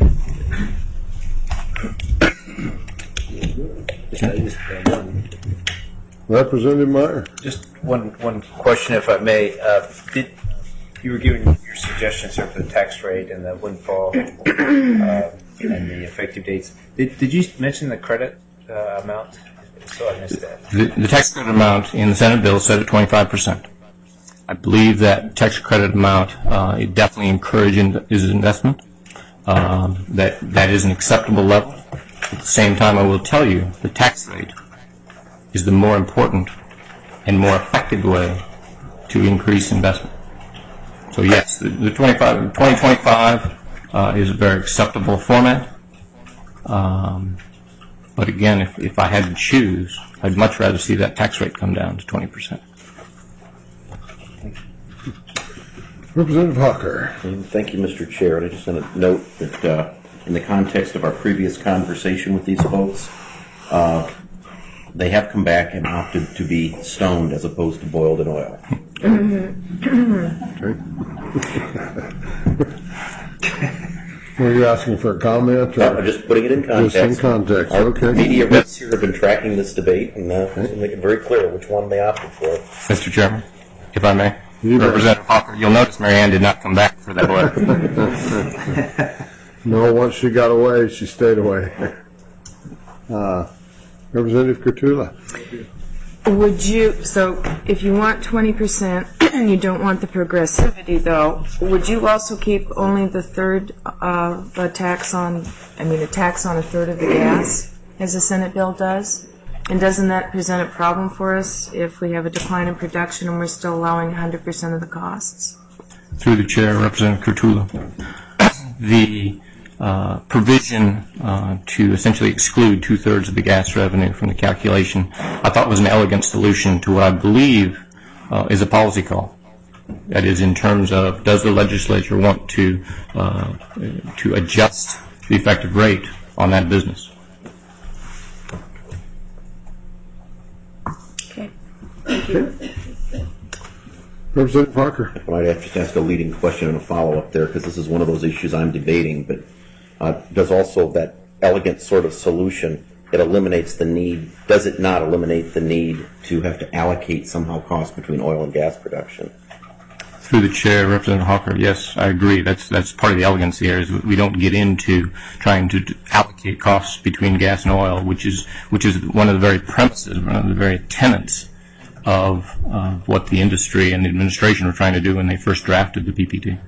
Speaker 1: Representative Meyer.
Speaker 6: Just one question, if I may. You were giving your suggestions here for the tax rate and the windfall and the effective dates. Did you mention the credit amount? So I missed that.
Speaker 8: The tax credit amount in the Senate bill is set at 25%. I believe that tax credit amount it definitely encourages investment. That is an acceptable level. At the same time, I will tell you the tax rate is the more important and more effective way to increase investment. So yes, the 2025 is a very acceptable format. But again, if I had to choose, I'd much rather see that tax rate come down to 20%.
Speaker 1: Representative Hawker.
Speaker 5: Thank you, Mr. Chair. And I just want to note that in the context of our previous conversation with these folks, they have come back and opted to be stoned as opposed to boiled in oil.
Speaker 1: Were you asking for a comment?
Speaker 5: I'm just putting it in context.
Speaker 1: Just in context, okay.
Speaker 5: Our media reps here have been tracking this debate and make it very clear which one they opted for.
Speaker 8: Mr. Chairman, if I may. Representative Hawker, you'll notice Mary Ann did not come back for that letter.
Speaker 1: No, once she got away, she stayed away. Representative Kurtula.
Speaker 3: So if you want 20% and you don't want the progressivity, though, would you also keep only the third a tax on a third of the gas, as the Senate bill does? And doesn't that present a problem for us if we have a decline in production and we're still allowing 100% of the costs?
Speaker 8: Through the chair, Representative Kurtula. The provision to essentially exclude 2/3 of the gas revenue from the calculation, I thought was an elegant solution to what I believe is a policy call. That is, in terms of, does the legislature want to adjust the effective rate on that business?
Speaker 3: Okay. Thank you.
Speaker 1: Representative Parker.
Speaker 5: I might have to ask a leading question and a follow-up there, because this is one of those issues I'm debating, but does also that elegant sort of solution, it eliminates the need, does it not eliminate the need to have to allocate somehow costs between oil and gas production?
Speaker 8: Through the chair, Representative Hawker, yes, I agree. That's part of the elegance here, is we don't get into trying to allocate costs between gas and oil, which is one of the very premises, one of the very tenets of what the industry and the administration were trying to do when they first drafted the PPT.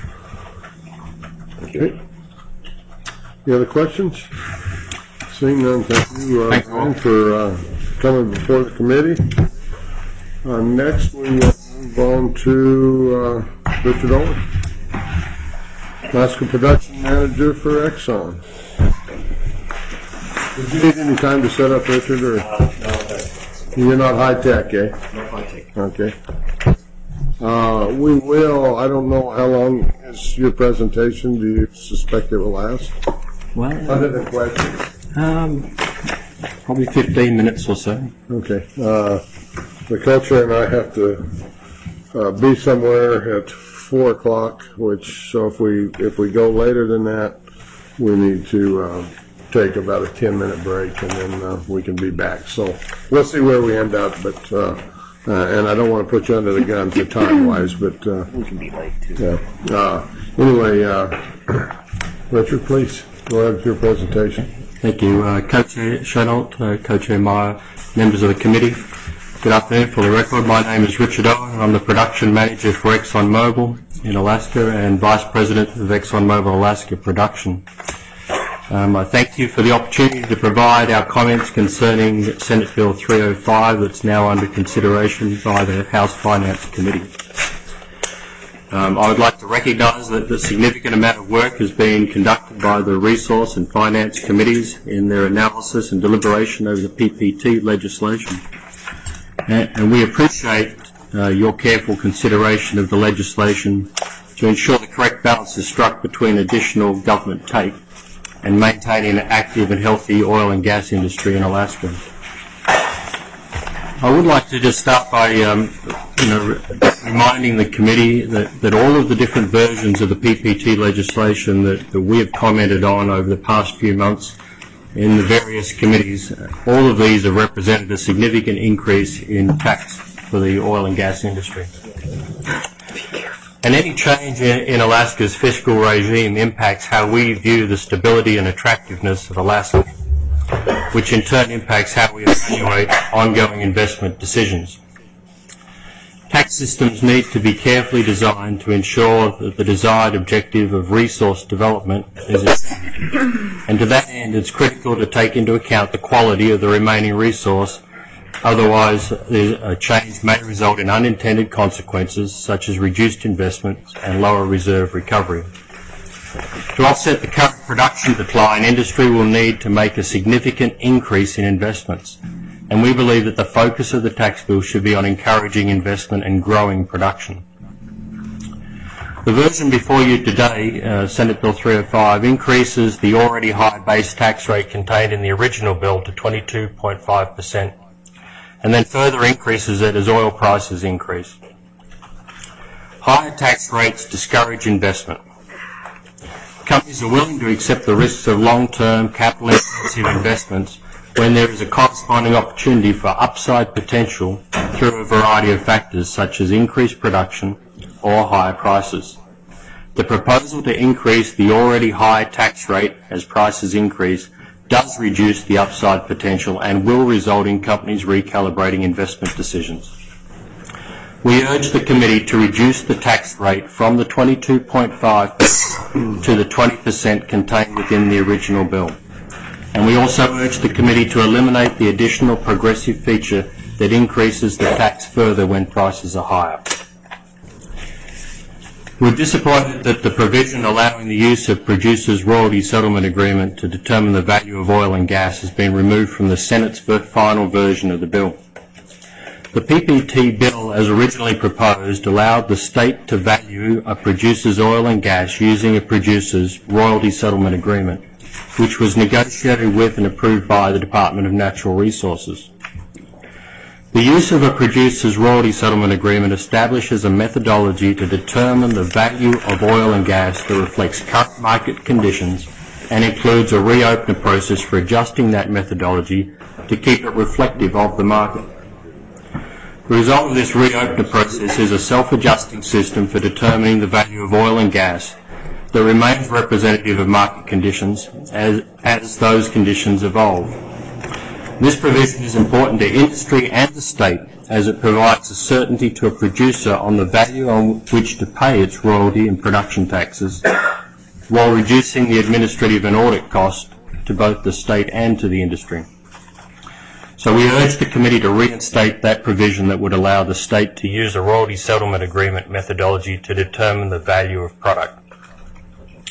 Speaker 1: Okay. Any other questions? Seeing none, thank you, Ron, for coming before the committee. Next, we will move on to Richard Owen. Alaska Production Manager for Exxon. Did you need any time to set up, Richard, or? No. You're not high-tech, eh?
Speaker 6: No high-tech.
Speaker 1: Okay. We will, I don't know how long is your presentation. Do you suspect it will last?
Speaker 10: Well,
Speaker 1: Other than questions?
Speaker 10: probably 15 minutes or so.
Speaker 1: Okay. The co-chair and I have to be somewhere at 4 o'clock, so if we go later than that, we need to take about a 10-minute break, and then we can be back. So we'll see where we end up, but and I don't want to put you under the gun for time-wise, but
Speaker 6: We can be late, too.
Speaker 1: yeah. Anyway, Richard, please go ahead with your presentation.
Speaker 10: Thank you. Co-Chair Chenault, Co-Chair Meyer, members of the committee. Good afternoon. For the record, my name is Richard Owen. I'm the production manager for ExxonMobil in Alaska and vice president of ExxonMobil Alaska Production. I thank you for the opportunity to provide our comments concerning Senate Bill 305 that's now under consideration by the House Finance Committee. I would like to recognise that the significant amount of work has been conducted by the Resource and Finance Committees in their analysis and deliberation over the PPT legislation. And we appreciate your careful consideration of the legislation to ensure the correct balance is struck between additional government take and maintaining an active and healthy oil and gas industry in Alaska. I would like to just start by reminding the committee that all of the different versions of the PPT legislation that we have commented on over the past few months in the various committees, all of these have represented a significant increase in tax for the oil and gas industry. And any change in Alaska's fiscal regime impacts how we view the stability and attractiveness of Alaska, which in turn impacts how we evaluate ongoing investment decisions. Tax systems need to be carefully designed to ensure that the desired objective of resource development is achieved. And to that end, it's critical to take into account the quality of the remaining resource. Otherwise, a change may result in unintended consequences such as reduced investments and lower reserve recovery. To offset the current production decline, industry will need to make a significant increase in investments, and we believe that the focus of the tax bill should be on encouraging investment and growing production. The version before you today, Senate Bill 305, increases the already high base tax rate contained in the original bill to 22.5%, and then further increases it as oil prices increase. Higher tax rates discourage investment. Companies are willing to accept the risks of long-term capital-intensive investments when there is a corresponding opportunity for upside potential through a variety of factors such as increased production or higher prices. The proposal to increase the already high tax rate as prices increase does reduce the upside potential and will result in companies recalibrating investment decisions. We urge the committee to reduce the tax rate from the 22.5% to the 20% contained within the original bill. And we also urge the committee to eliminate the additional progressive feature that increases the tax further when prices are higher. We're disappointed that the provision allowing the use of producers' royalty settlement agreement to determine the value of oil and gas has been removed from the Senate's final version of the bill. The PPT bill, as originally proposed, allowed the state to value a producer's oil and gas using a producer's royalty settlement agreement, which was negotiated with and approved by the Department of Natural Resources. The use of a producer's royalty settlement agreement establishes a methodology to determine the value of oil and gas that reflects current market conditions and includes a reopener process for adjusting that methodology to keep it reflective of the market. The result of this reopener process is a self-adjusting system for determining the value of oil and gas that remains representative of market conditions as those conditions evolve. This provision is important to industry and the state as it provides a certainty to a producer on the value on which to pay its royalty and production taxes while reducing the administrative and audit costs to both the state and to the industry. So we urge the committee to reinstate that provision that would allow the state to use a royalty settlement agreement methodology to determine the value of product.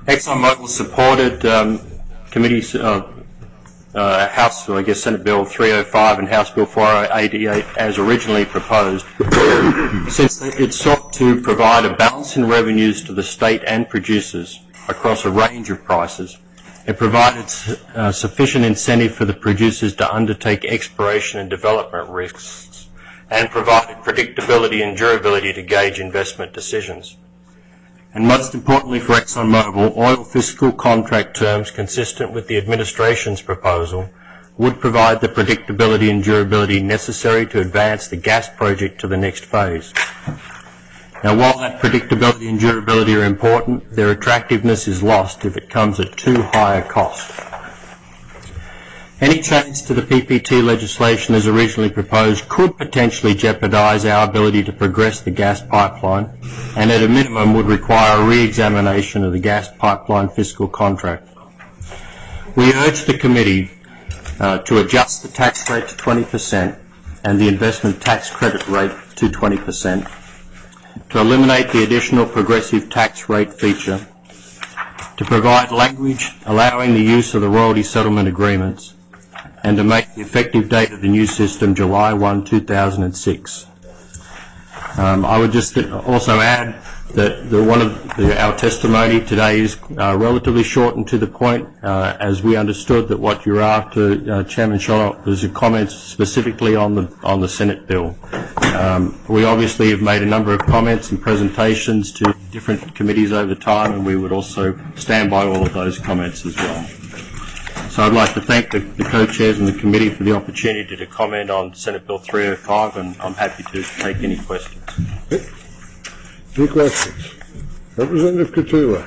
Speaker 10: ExxonMobil supported committees House, I guess Senate Bill 305 and House Bill 488 as originally proposed, since it sought to provide a balance in revenues to the state and producers across a range of prices. It provided sufficient incentive for the producers to undertake exploration and development risks, and provided predictability and durability to gauge investment decisions. And most importantly for ExxonMobil, oil fiscal contract terms consistent with the administration's proposal would provide the predictability and durability necessary to advance the gas project to the next phase. Now, while that predictability and durability are important, their attractiveness is lost if it comes at too high a cost. Any change to the PPT legislation as originally proposed could potentially jeopardize our ability to progress the gas pipeline, and at a minimum would require a re-examination of the gas pipeline fiscal contract. We urge the committee to adjust the tax rate to 20% and the investment tax credit rate to 20%, to eliminate the additional progressive tax rate feature, to provide language allowing the use of the royalty settlement agreements, and to make the effective date of the new system July 1, 2006. I would just also add that our testimony today is relatively short and to the point, as we understood that what you're after, Chairman Shonott, was a comment specifically on the Senate bill. We obviously have made a number of comments and presentations to different committees over time, and we would also stand by all of those comments as well. So I'd like to thank the co-chairs and the committee for the opportunity to comment on Senate Bill 305, and I'm happy to take any questions.
Speaker 1: Any questions? Representative Cotulla.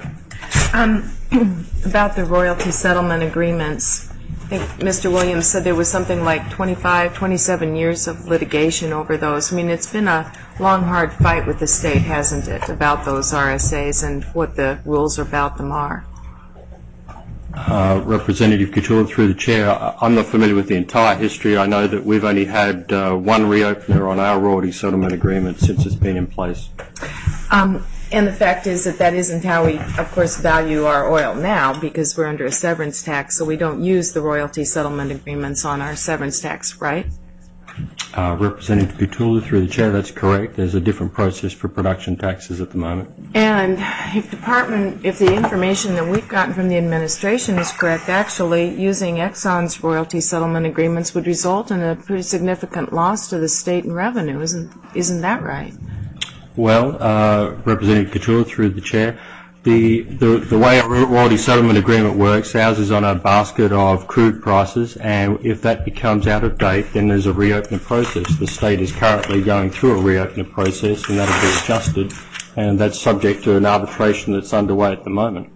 Speaker 3: About the royalty settlement agreements, I think Mr. Williams said there was something like 25, 27 years of litigation over those. I mean, it's been a long, hard fight with the state, hasn't it, about those RSAs and what the rules about them are.
Speaker 10: Representative Cotulla, through the chair, I'm not familiar with the entire history. I know that we've only had one reopener on our royalty settlement agreement since it's been in place.
Speaker 3: And the fact is that isn't how we, of course, value our oil now, because we're under a severance tax, so we don't use the royalty settlement agreements on our severance tax, right?
Speaker 10: Representative Cotulla, through the chair, that's correct. There's a different process for production taxes at the moment.
Speaker 3: And if the information that we've gotten from the administration is correct, actually using Exxon's royalty settlement agreements would result in a pretty significant loss to the state in revenue. Isn't that right?
Speaker 10: Well, Representative Cotulla, through the chair, the way a royalty settlement agreement works, ours is on a basket of crude prices, and if that becomes out of date, then there's a reopener process. The state is currently going through a reopener process, and that'll be adjusted, and that's subject to an arbitration that's underway at the moment.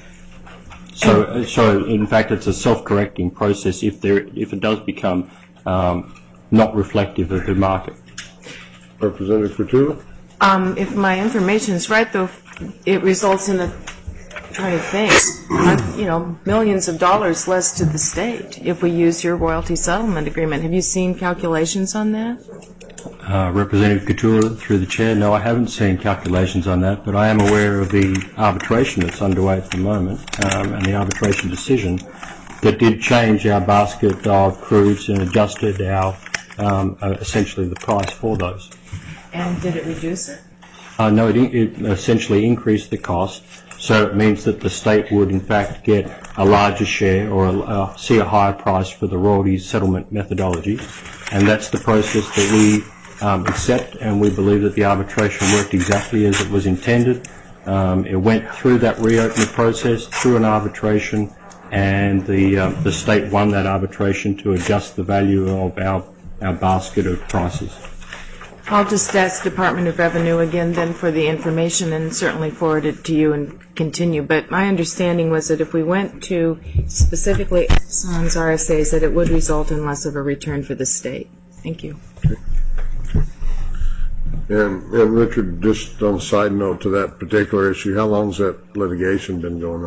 Speaker 10: So in fact, it's a self-correcting process if it does become not reflective of the market.
Speaker 1: Representative Cotulla?
Speaker 3: If my information is right, though, it results in millions of dollars less to the state if we use your royalty settlement agreement. Have you seen calculations on that?
Speaker 10: Representative Cotulla, through the chair, no, I haven't seen calculations on that, but I am aware of the arbitration that's underway at the moment, and the arbitration decision that did change our basket of crudes and adjusted our essentially the price for those.
Speaker 3: And did it reduce it?
Speaker 10: No, it essentially increased the cost, so it means that the state would in fact get a larger share or see a higher price for the royalty settlement methodology, and that's the process that we accept, and we believe that the arbitration worked exactly as it was intended. It went through that reopening process, through an arbitration, and the state won that arbitration to adjust the value of our basket of prices.
Speaker 3: I'll just ask Department of Revenue again then for the information and certainly forward it to you and continue. But my understanding was that if we went to specifically Exxon's RSAs, that it would result in less of a return for the state. Thank you.
Speaker 1: And Richard, just on a side note to that particular issue, how long has that litigation been going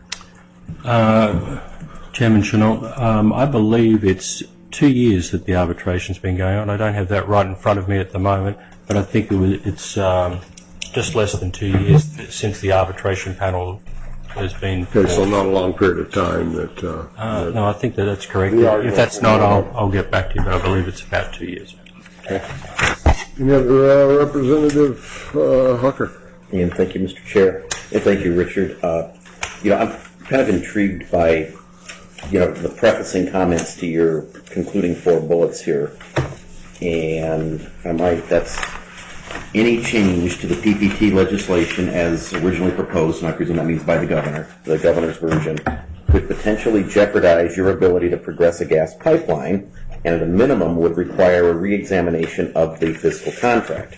Speaker 1: on?
Speaker 10: Chairman Shonott, I believe it's 2 years that the arbitration's been going on. I don't have that right in front of me at the moment, but I think it's just less than 2 years since the arbitration panel has been.
Speaker 1: Okay, so not a long period of time that.
Speaker 10: No, I think that's correct. If that's not, I'll get back to you, but I believe it's about 2 years.
Speaker 1: Okay. Any other Representative Hucker?
Speaker 5: And thank you, Mr. Chair, and thank you, Richard. I'm kind of intrigued by, the prefacing comments to your concluding 4 bullets here, and I'm right. That's any change to the PPT legislation as originally proposed, and I presume that means by the governor's version, could potentially jeopardize your ability to progress a gas pipeline, and at a minimum would require a re-examination of the fiscal contract.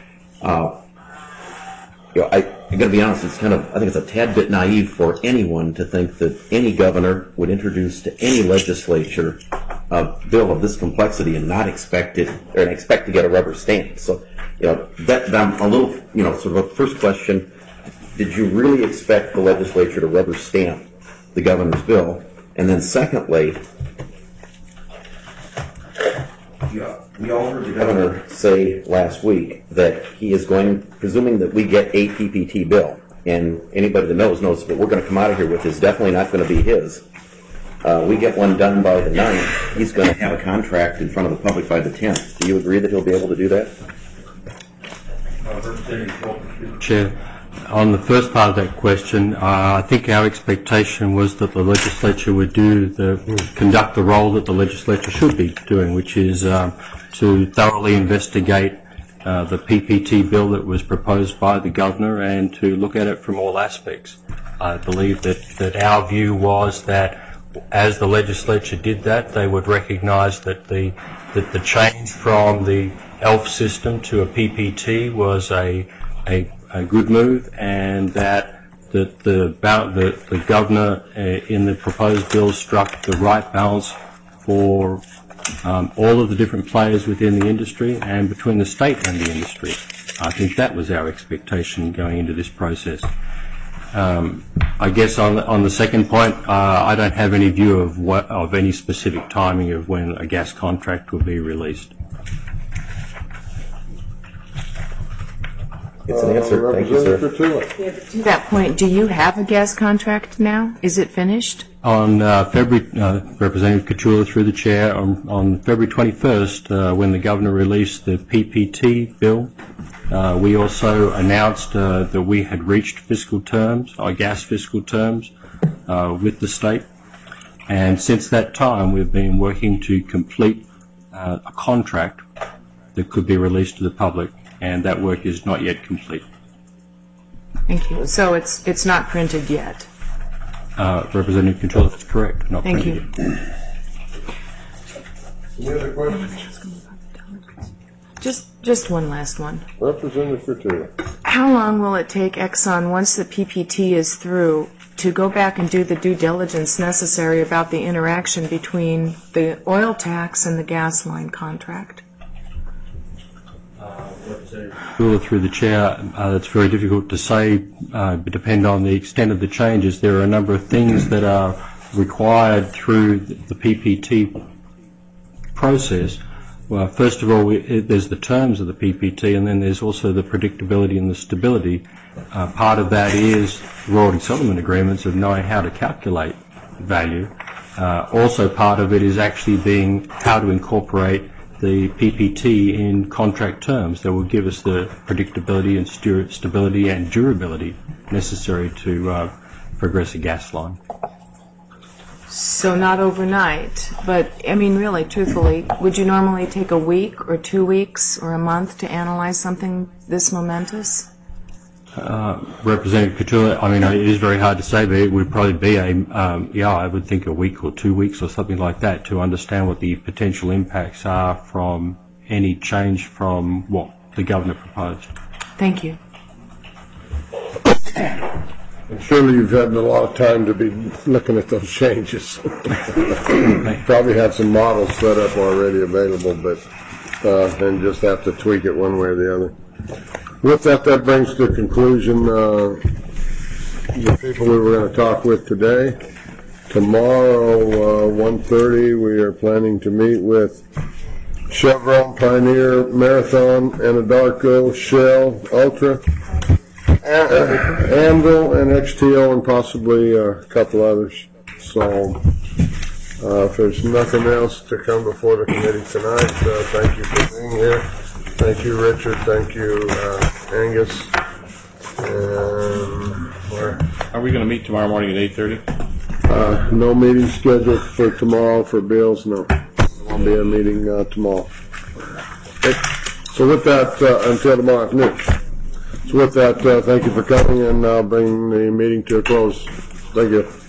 Speaker 5: I got to be honest, I think it's a tad bit naive for anyone to think that any governor would introduce to any legislature a bill of this complexity and not expect to get a rubber stamp. So, that I'm a little, sort of a first question, did you really expect the legislature to rubber stamp the governor's bill? And then secondly, we all heard the governor say last week that he is presuming that we get a PPT bill, and anybody that knows, but we're going to come out of here with is definitely not going to be his. We get one done by the 9th, he's going to have a contract in front of the public by the 10th. Do you agree that he'll be able to do that?
Speaker 10: Chair, on the first part of that question, I think our expectation was that the legislature would conduct the role that the legislature should be doing, which is to thoroughly investigate the PPT bill that was proposed by the governor and to look at it from all aspects. I believe that our view was that as the legislature did that, they would recognise that the change from the ELF system to a PPT was a good move, and that the governor in the proposed bill struck the right balance for all of the different players within the industry and between the state and the industry. I think that was our expectation going into this process. I guess on the second point, I don't have any view of any specific timing of when a gas contract will be released.
Speaker 5: It's an answer. Thank you, sir.
Speaker 3: To that point, do you have a gas contract now? Is it finished?
Speaker 10: On February, Representative Kachula through the chair, on February 21st, when the governor released the PPT bill, we also announced that we had reached fiscal terms, our gas fiscal terms, with the state. And since that time, we've been working to complete a contract that could be released to the public, and that work is not yet complete.
Speaker 3: Thank you. So it's not printed yet?
Speaker 10: Representative Kachula, that's correct. Not
Speaker 3: Thank
Speaker 10: printed
Speaker 3: you.
Speaker 10: yet.
Speaker 1: Any other questions?
Speaker 3: Just one last one.
Speaker 1: Representative Kachula.
Speaker 3: How long will it take Exxon, once the PPT is through, to go back and do the due diligence necessary about the interaction between the oil tax and the gas line contract?
Speaker 10: Kachula through the chair, it's very difficult to say, but depend on the extent of the changes. There are a number of things that are required through the PPT process. Well, first of all, there's the terms of the PPT, and then there's also the predictability and the stability. Part of that is royalty settlement agreements of knowing how to calculate value. Also, part of it is actually being how to incorporate the PPT in contract terms that will give us the predictability and stability and durability necessary to progress a gas line.
Speaker 3: So not overnight, but I mean, really, truthfully, would you normally take a week or 2 weeks or a month to analyze something this momentous?
Speaker 10: Representative Kachula, I mean, it is very hard to say, but it would probably be I would think a week or 2 weeks or something like that to understand what the potential impacts are from any change from what the governor proposed.
Speaker 3: Thank you.
Speaker 1: And surely you've had a lot of time to be looking at those changes. Probably have some models set up already available, but then just have to tweak it one way or the other. With that brings to conclusion the people we were going to talk with today. Tomorrow, 1:30, we are planning to meet with Chevron, Pioneer, Marathon, Anadarko, Shell, Ultra, Anvil and XTO and possibly a couple others. So if there's nothing else to come before the committee tonight, thank you for being here. Thank you, Richard. Thank you, Angus. And
Speaker 7: Are we going to meet tomorrow morning at 8:30?
Speaker 1: no meeting scheduled for tomorrow for bills. No, there won't be a meeting tomorrow. Okay. So with that, until tomorrow afternoon. So with that, thank you for coming, and I'll bring the meeting to a close. Thank you.